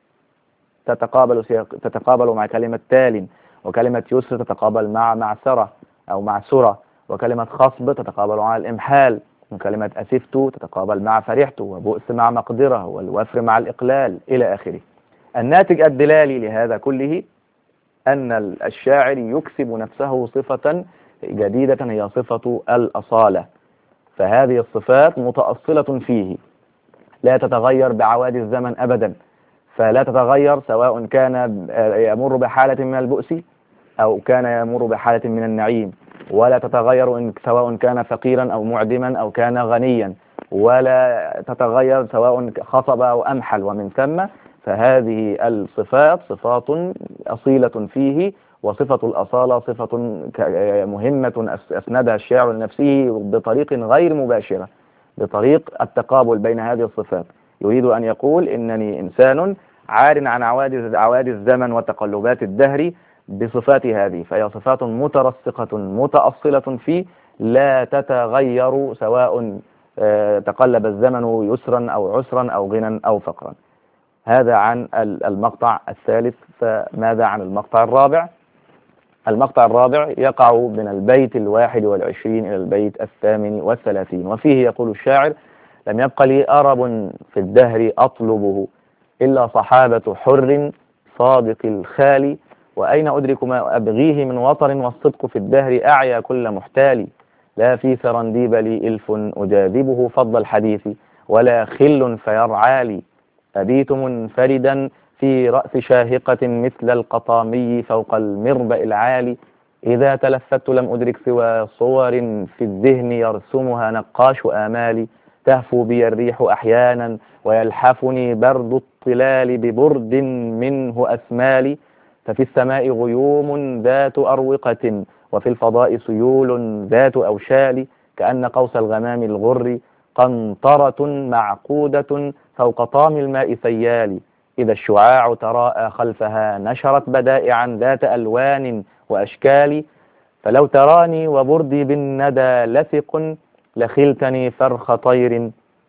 A: تتقابل سياق تتقابل مع كلمة تال، وكلمة يسر تتقابل مع معسرة أو معسرة، وكلمة خصب تتقابل مع الإمحال، وكلمة أسفت تتقابل مع فرحت، وبؤس مع مقدرة، والوفر مع الإقلال إلى آخره. الناتج الدلالي لهذا كله أن الشاعر يكسب نفسه صفة جديدة هي صفة الأصالة، فهذه الصفات متأصلة فيه لا تتغير بعوادي الزمن أبدا، فلا تتغير سواء كان يمر بحالة من البؤس أو كان يمر بحالة من النعيم، ولا تتغير إن سواء كان فقيرا أو معدما أو كان غنيا، ولا تتغير سواء خصب أو أمحل. ومن ثم فهذه الصفات صفات أصيلة فيه، وصفة الأصالة صفة مهمة أسندها الشاعر لنفسه بطريق غير مباشرة، بطريق التقابل بين هذه الصفات. يريد أن يقول إنني إنسان عار عن عوادي عوادي الزمن وتقلبات الدهر بصفات هذه، فهي صفات مترسخة متأصلة فيه لا تتغير سواء تقلب الزمن يسرا أو عسرا أو غنى أو فقرا. هذا عن المقطع الثالث. فماذا عن المقطع الرابع؟ المقطع الرابع يقع من البيت الواحد والعشرين إلى البيت الثامن والثلاثين، وفيه يقول الشاعر: لم يبق لي أرب في الدهر أطلبه إلا صحابة حر صادق الخال، وأين أدرك ما أبغيه من وطر والصدق في الدهر أعيا كل محتال، لا في سرنديب لي إلف أجاذبه فضل الحديث ولا خل فيرعى لي، أبيت منفردا في رأس شاهقة مثل القطامي فوق المربأ العالي، إذا تلفت لم أدرك سوى صور في الذهن يرسمها نقاش آمالي، تهفو بي الريح أحيانا ويلحفني برد الطلال ببرد منه أسمالي، ففي السماء غيوم ذات أروقة وفي الفضاء سيول ذات أوشال، كأن قوس الغمام الغر قنطرة معقودة فوق طام الماء سيال، إذا الشعاع تراءى خلفها نشرت بدائعا ذات ألوان وأشكال، فلو تراني وبردي بالندى لثق لخلتني فرخ طير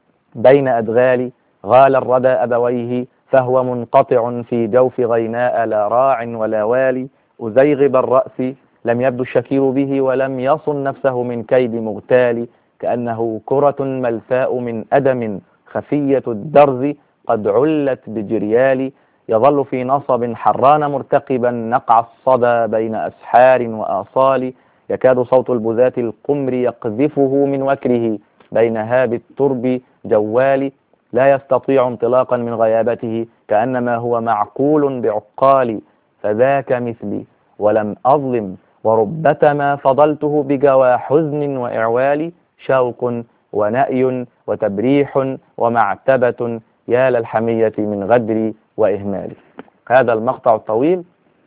A: بين أدغالي، غال الردى أبويه فهو منقطع في جوف غيناء لا راع ولا والي، أزيغب الرأس لم يبدو الشكير به ولم يصن نفسه من كيد مغتال، كأنه كرة ملفاء من أدم خفية الدرز قد علت بجريال، يظل في نصب حران مرتقبا نقع الصدى بين أسحار وآصال، يكاد صوت البذات القمر يقذفه من وكره بين هاب الترب جوال، لا يستطيع انطلاقا من غيابته كأنما هو معقول بعقال، فذاك مثلي ولم أظلم وربتما فضلته بجوى حزن وإعوال، شوق ونأي وتبريح ومعتبة يا للحمية من غدري وإهمالي. هذا المقطع الطويل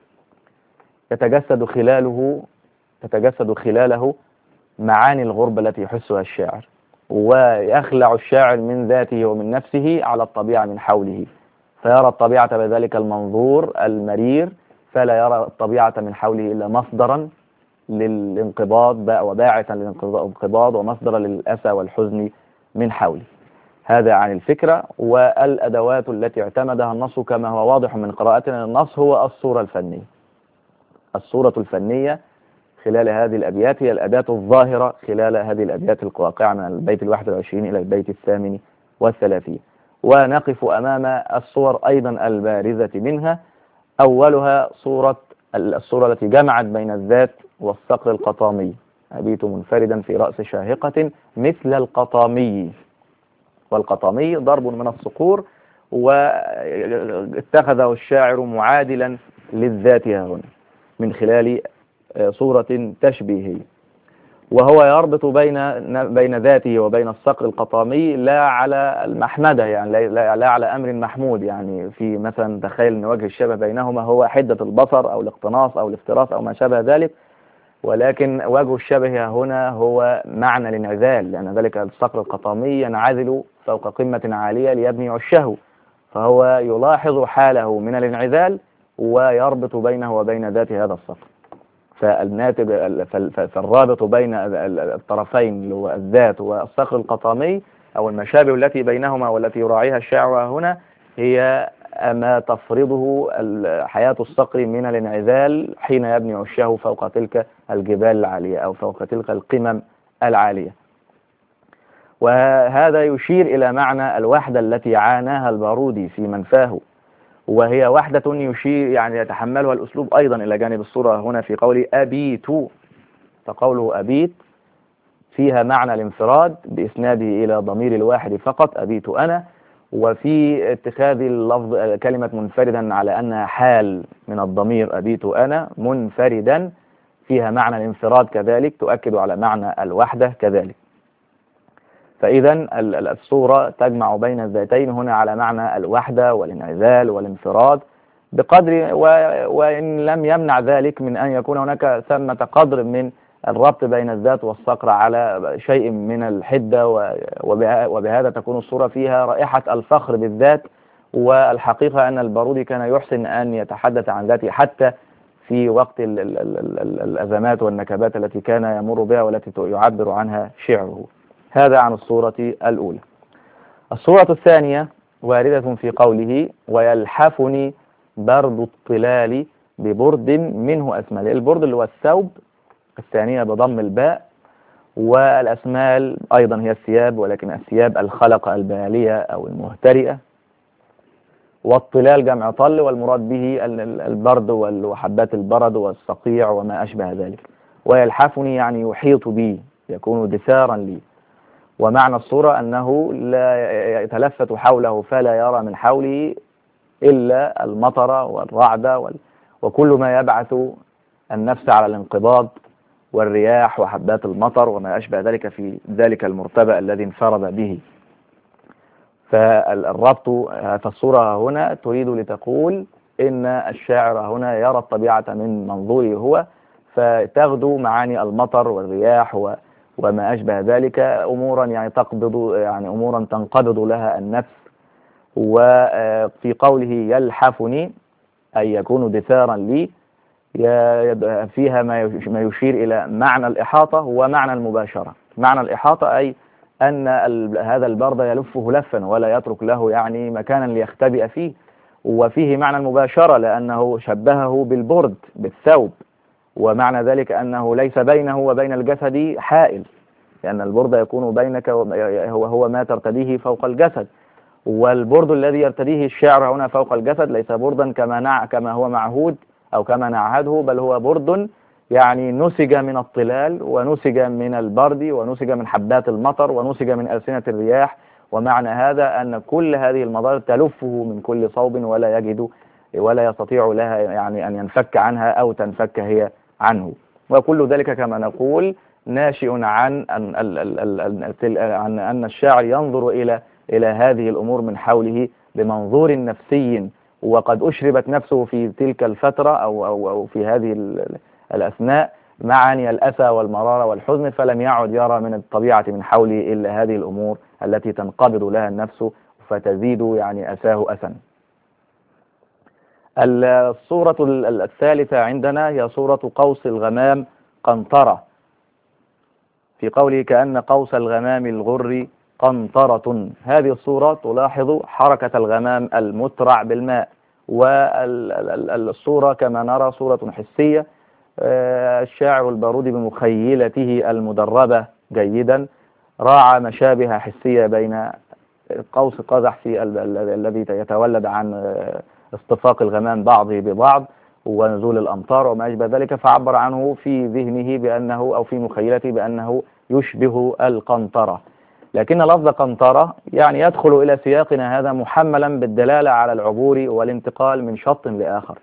A: يتجسد خلاله تتجسد خلاله معاني الغربة التي يحسها الشاعر، ويخلع الشاعر من ذاته ومن نفسه على الطبيعة من حوله، فيرى الطبيعة بذلك المنظور المرير، فلا يرى الطبيعة من حوله إلا مصدرا للانقباض وباعثا للانقباض ومصدرا للأسى والحزن من حوله. هذا عن الفكرة. والأدوات التي اعتمدها النص كما هو واضح من قراءتنا للنص هو الصورة الفنية. الصورة الفنية خلال هذه الأبيات هي الأداة الظاهرة خلال هذه الأبيات الواقعة من البيت الواحد والعشرين إلى البيت الثامن والثلاثين، ونقف أمام الصور أيضا البارزة منها. أولها صورة الصورة التي جمعت بين الذات والصقر القطامي: أبيت منفردا في رأس شاهقة مثل القطامي. والقطامي ضرب من الصقور، واتخذه الشاعر معادلا للذات هنا من خلال صورة تشبيهية، وهو يربط بين بين ذاته وبين الصقر القطامي لا على المحمدة، يعني لا, لا على أمر محمود. يعني في مثلا تخيل أن وجه الشبه بينهما هو حدة البصر أو الاقتناص أو الافتراس أو ما شابه ذلك، ولكن وجه الشبه هنا هو معنى الانعزال، لأن ذلك الصقر القطامي ينعزل فوق قمة عالية ليبني عشه، فهو يلاحظ حاله من الانعزال ويربط بينه وبين ذات هذا الصقر. فالناتج فالرابط بين الطرفين اللي هو الذات والصقر القطامي أو المشابه التي بينهما والتي يراعيها الشاعر هنا هي ما تفرضه حياة الصقر من الانعزال حين يبني عشه فوق تلك الجبال العالية أو فوق تلك القمم العالية. وهذا يشير إلى معنى الوحدة التي عاناها البارودي في منفاه، وهي وحدة يشير يعني يتحملها الأسلوب أيضا إلى جانب الصورة هنا في قول أبيت، فقوله أبيت فيها معنى الانفراد بإسناده إلى ضمير الواحد فقط، أبيت أنا، وفي اتخاذ اللفظ كلمة منفردا على أنها حال من الضمير أبيت أنا منفردا فيها معنى الانفراد كذلك، تؤكد على معنى الوحدة كذلك. فإذا الصورة تجمع بين الذاتين هنا على معنى الوحدة والانعزال والانفراد بقدر، وإن لم يمنع ذلك من أن يكون هناك ثمة قدر من الربط بين الذات والصقر على شيء من الحدة، وبهذا تكون الصورة فيها رائحة الفخر بالذات. والحقيقة أن البارودي كان يحسن أن يتحدث عن ذاته حتى في وقت ال ال ال ال الأزمات والنكبات التي كان يمر بها والتي يعبر عنها شعره. هذا عن الصورة الأولى. الصورة الثانية واردة في قوله ويلحفني برد الطلال ببرد منه أسمال. البرد اللي هو الثوب، الثانية بضم الباء، والأسمال أيضا هي الثياب، ولكن الثياب الخلقة البالية أو المهترئة، والطلال جمع طل، والمراد به البرد وحبات البرد والصقيع وما أشبه ذلك. ويلحفني يعني يحيط بي، يكون دثارا لي. ومعنى الصورة أنه لا يتلفت حوله فلا يرى من حوله إلا المطر والرعد وكل ما يبعث النفس على الانقباض، والرياح وحبات المطر وما أشبه ذلك في ذلك المرتبة الذي انفرد به. فالربط في الصورة هنا تريد لتقول إن الشاعر هنا يرى الطبيعة من منظوره هو، فتغدو معاني المطر والرياح و وما أشبه ذلك أمورا يعني تقبض يعني أمورا تنقبض لها النفس. وفي قوله يلحفني أي يكون دثارا لي فيها ما يشير إلى معنى الإحاطة ومعنى المباشرة. معنى الإحاطة أي أن هذا البرد يلفه لفا ولا يترك له يعني مكانا ليختبئ فيه، وفيه معنى المباشرة لأنه شبهه بالبرد بالثوب، ومعنى ذلك أنه ليس بينه وبين الجسد حائل، لأن البرد يكون بينك هو هو ما ترتديه فوق الجسد، والبرد الذي يرتديه الشاعر هنا فوق الجسد ليس بردا كما نع كما هو معهود أو كما نعهده، بل هو برد يعني نسج من الطلال ونسج من البرد ونسج من حبات المطر ونسج من ألسنة الرياح. ومعنى هذا أن كل هذه المظاهر تلفه من كل صوب ولا يجد ولا يستطيع لها يعني أن ينفك عنها أو تنفك هي عنه. وكل ذلك كما نقول ناشئ عن أن, عن أن الشاعر ينظر إلى إلى هذه الأمور من حوله بمنظور نفسي، وقد أشربت نفسه في تلك الفترة أو, أو, أو في هذه الأثناء معاني الأسى والمرارة والحزن، فلم يعد يرى من الطبيعة من حوله إلا هذه الأمور التي تنقبض لها النفس فتزيد يعني أساه أسا. الصورة الثالثة عندنا هي صورة قوس الغمام قنطرة، في قوله كأن قوس الغمام الغر قنطرة. هذه الصورة تلاحظ حركة الغمام المترع بالماء، والصورة كما نرى صورة حسية. الشاعر البارودي بمخيلته المدربة جيدا راعى مشابه حسية بين قوس قزح في الذي يتولد عن اصطفاق الغمام بعضه ببعض ونزول الأمطار وما أشبه ذلك، فعبر عنه في ذهنه بأنه أو في مخيلته بأنه يشبه القنطرة. لكن لفظ قنطرة يعني يدخل إلى سياقنا هذا محملا بالدلالة على العبور والانتقال من شط لآخر.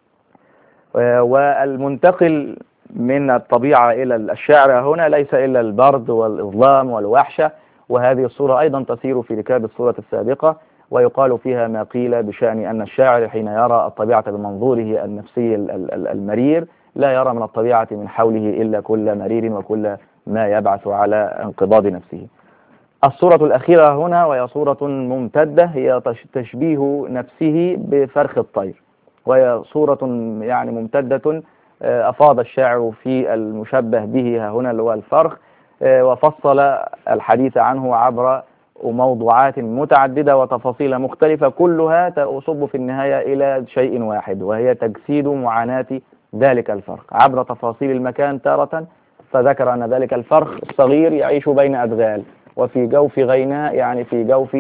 A: والمنتقل من الطبيعة إلى الشعر هنا ليس إلا البرد والإظلام والوحشة، وهذه الصورة أيضا تسير في ركاب الصورة السابقة، ويقال فيها ما قيل بشأن أن الشاعر حين يرى الطبيعة بمنظوره النفسي المرير لا يرى من الطبيعة من حوله إلا كل مرير وكل ما يبعث على انقباض نفسه. الصورة الأخيرة هنا وهي صورة ممتدة هي تشبيه نفسه بفرخ الطير، وهي صورة يعني ممتدة أفاض الشاعر في المشبه به هنا اللي هو الفرخ، وفصل الحديث عنه عبر موضوعات متعددة وتفاصيل مختلفة كلها تصب في النهاية إلى شيء واحد، وهي تجسيد معاناة ذلك الفرخ عبر تفاصيل المكان تارة، فذكر أن ذلك الفرخ الصغير يعيش بين أدغال وفي جوف غيناء، يعني في جوف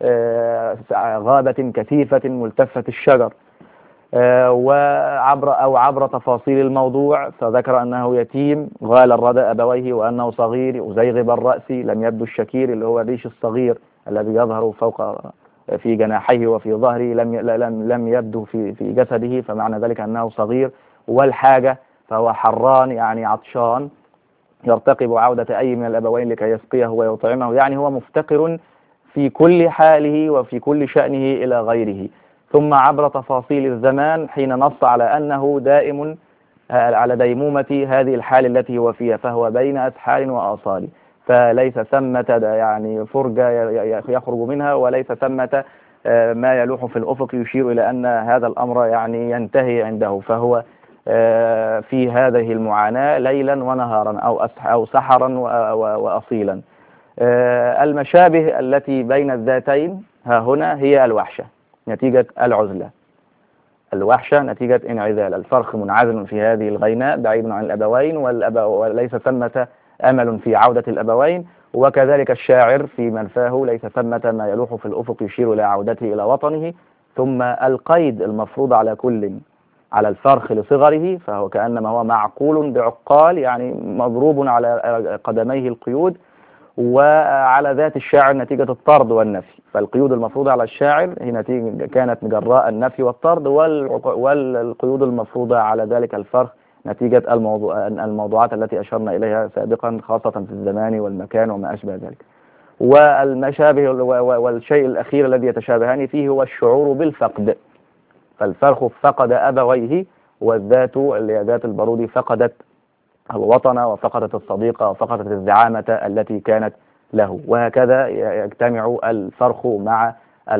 A: غابة كثيفة ملتفة الشجر، وعبر أو عبر تفاصيل الموضوع فذكر أنه يتيم غال الردى أبويه، وأنه صغير أزيغب الرأس لم يبدو الشكير اللي هو الريش الصغير الذي يظهر فوق في جناحيه وفي ظهره لم لم لم يبدو في في جسده، فمعنى ذلك أنه صغير. والحاجة فهو حران يعني عطشان يرتقب عودة أي من الأبوين لكي يسقيه ويطعمه، يعني هو مفتقر في كل حاله وفي كل شأنه إلى غيره. ثم عبر تفاصيل الزمان حين نص على أنه دائم على ديمومة هذه الحال التي هو فيها، فهو بين أسحار وآصال، فليس ثمة يعني فرجة يخرج منها، وليس ثمة ما يلوح في الأفق يشير إلى أن هذا الأمر يعني ينتهي عنده، فهو في هذه المعاناة ليلا ونهارا أو أو سحرا وأصيلا. المشابه التي بين الذاتين ها هنا هي الوحشة نتيجة العزلة، الوحشة نتيجة انعزال الفرخ منعزل في هذه الغيناء بعيد عن الأبوين والأب... وليس ثمة أمل في عودة الأبوين، وكذلك الشاعر في منفاه ليس ثمة ما يلوح في الأفق يشير إلى عودته إلى وطنه. ثم القيد المفروض على كل على الفرخ لصغره، فهو كأنما هو معقول بعقال يعني مضروب على قدميه القيود، وعلى ذات الشاعر نتيجة الطرد والنفي، فالقيود المفروضة على الشاعر هي نتيجة كانت جراء النفي والطرد، والقيود المفروضة على ذلك الفرخ نتيجة الموضوع الموضوعات التي أشرنا إليها سابقا خاصة في الزمان والمكان وما أشبه ذلك. والمشابه والشيء الأخير الذي يتشابهان فيه هو الشعور بالفقد، فالفرخ فقد أبويه، والذات اللي هي ذات البارودي فقدت الوطن وفقدت الصديقة وفقدت الزعامة التي كانت له، وهكذا يجتمع الفرخ مع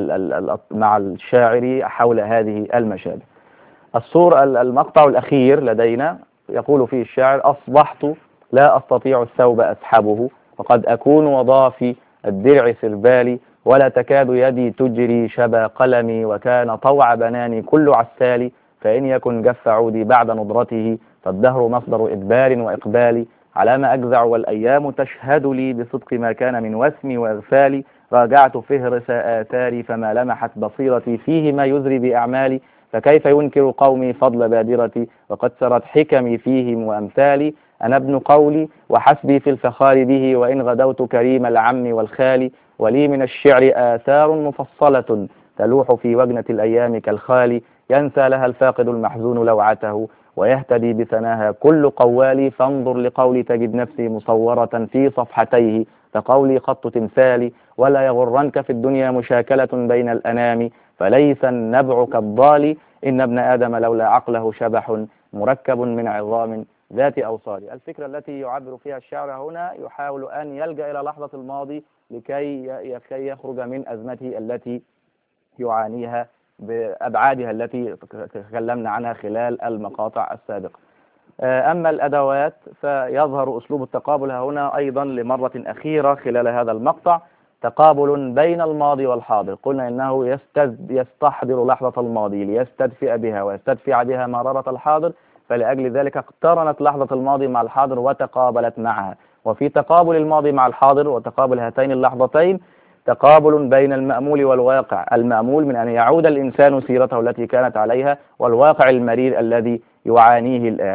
A: مع الشاعر حول هذه المشابه. الصور المقطع الأخير لدينا يقول فيه الشاعر: أصبحت لا أستطيع الثوب أسحبه، وقد أكون وضافي الدرع سربالي، ولا تكاد يدي تجري شبا قلمي، وكان طوع بناني كل عسالي، فإن يكن جف عودي بعد نضرته، فالدهر مصدر إدبار وإقبال، على ما أجزع والأيام تشهد لي بصدق ما كان من وسمي وإغفالي، راجعت فهرس آثاري فما لمحت بصيرتي فيه ما يزري بأعمالي، فكيف ينكر قومي فضل بادرتي، وقد سرت حكمي فيهم وأمثالي، أنا ابن قولي وحسبي في الفخار به، وإن غدوت كريم العم والخال، ولي من الشعر آثار مفصلة تلوح في وجنة الأيام كالخال، ينسى لها الفاقد المحزون لوعته، ويهتدي بثناها كل قوالي، فانظر لقولي تجد نفسي مصورة في صفحتيه، فقولي خط تمثالي، ولا يغرنك في الدنيا مشاكلة بين الأنام، فليس النبع كالضال، إن ابن آدم لولا عقله شبح مركب من عظام ذات أوصال. الفكرة التي يعبر فيها الشاعر هنا يحاول أن يلجأ إلى لحظة الماضي لكي يخرج من أزمته التي يعانيها بأبعادها التي تكلمنا عنها خلال المقاطع السابقة. أما الأدوات فيظهر أسلوب التقابل هنا أيضا لمرة أخيرة خلال هذا المقطع، تقابل بين الماضي والحاضر. قلنا إنه يستحضر لحظة الماضي ليستدفئ بها ويستدفع بها مرارة الحاضر، فلأجل ذلك اقترنت لحظة الماضي مع الحاضر وتقابلت معها. وفي تقابل الماضي مع الحاضر وتقابل هاتين اللحظتين تقابل بين المأمول والواقع، المأمول من أن يعود الإنسان سيرته التي كانت عليها، والواقع المرير الذي يعانيه الآن.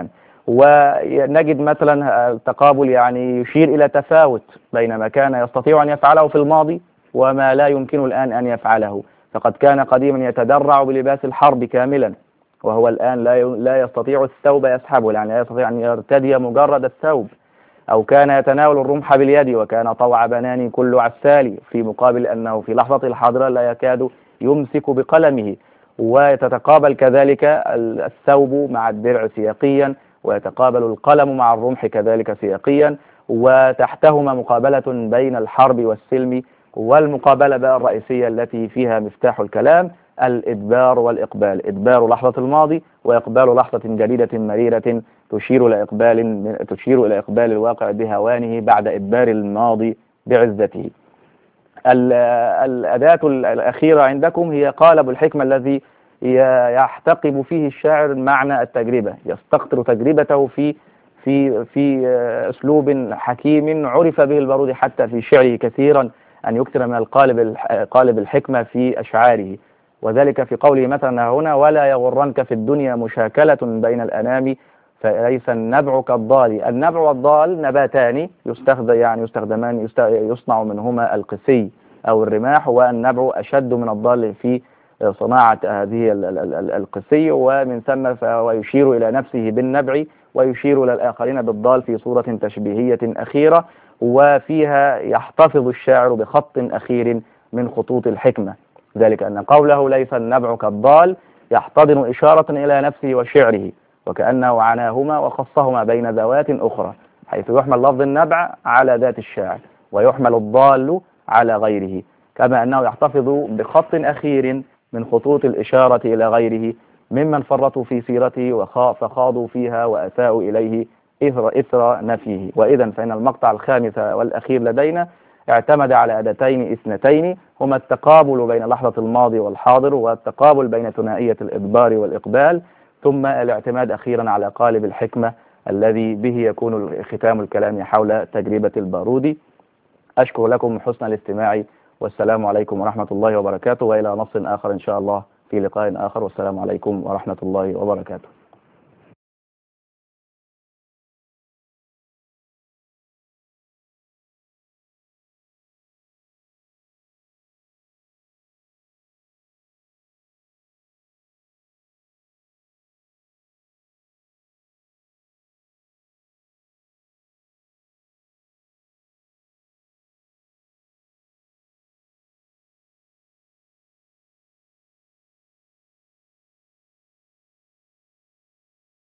A: ونجد مثلا التقابل يعني يشير إلى تفاوت بين ما كان يستطيع أن يفعله في الماضي وما لا يمكن الآن أن يفعله. فقد كان قديما يتدرع بلباس الحرب كاملا، وهو الآن لا لا يستطيع الثوب يسحبه، يعني لا يستطيع أن يرتدي مجرد الثوب. أو كان يتناول الرمح باليد وكان طوع بنان كل عسال، في مقابل أنه في لحظة الحاضرة لا يكاد يمسك بقلمه. وتتقابل كذلك الثوب مع الدرع سياقيا، ويتقابل القلم مع الرمح كذلك سياقيا، وتحتهما مقابلة بين الحرب والسلم. والمقابلة بقى الرئيسية التي فيها مفتاح الكلام الإدبار والإقبال، إدبار لحظة الماضي وإقبال لحظة جديدة مريرة تشير إلى إقبال تشير إلى إقبال الواقع بهوانه بعد إدبار الماضي بعزته. الأداة الأخيرة عندكم هي قالب الحكمة، الذي يحتقب فيه الشاعر معنى التجربة، يستقطر تجربته في في في أسلوب حكيم عرف به البارودي حتى في شعره كثيرا أن يكثر من القالب قالب الحكمة في أشعاره، وذلك في قوله مثلا هنا: ولا يغرنك في الدنيا مشاكلة بين الأنام فليس النبع كالضال. النبع والضال نباتان يستخدم يعني يستخدمان يصنع منهما القسي أو الرماح، والنبع أشد من الضال في صناعة هذه القسي، ومن ثم فهو يشير إلى نفسه بالنبع ويشير إلى الآخرين بالضال في صورة تشبيهية أخيرة، وفيها يحتفظ الشاعر بخط أخير من خطوط الحكمة، ذلك أن قوله ليس النبع كالضال يحتضن إشارة إلى نفسه وشعره، وكأنه عناهما وخصهما بين ذوات أخرى، حيث يحمل لفظ النبع على ذات الشاعر ويحمل الضال على غيره، كما أنه يحتفظ بخط أخير من خطوط الإشارة إلى غيره ممن فرطوا في سيرته فخاضوا فيها وأساءوا إليه إثر, إثر نفيه. وإذا فإن المقطع الخامس والأخير لدينا اعتمد على أداتين اثنتين، هما التقابل بين لحظة الماضي والحاضر، والتقابل بين ثنائية الإدبار والإقبال، ثم الاعتماد أخيرا على قالب الحكمة الذي به يكون ختام الكلام حول تجربة البارودي. أشكر لكم حسن الاستماع، والسلام عليكم ورحمة الله وبركاته، وإلى نص آخر إن شاء الله في لقاء آخر، والسلام عليكم ورحمة الله وبركاته.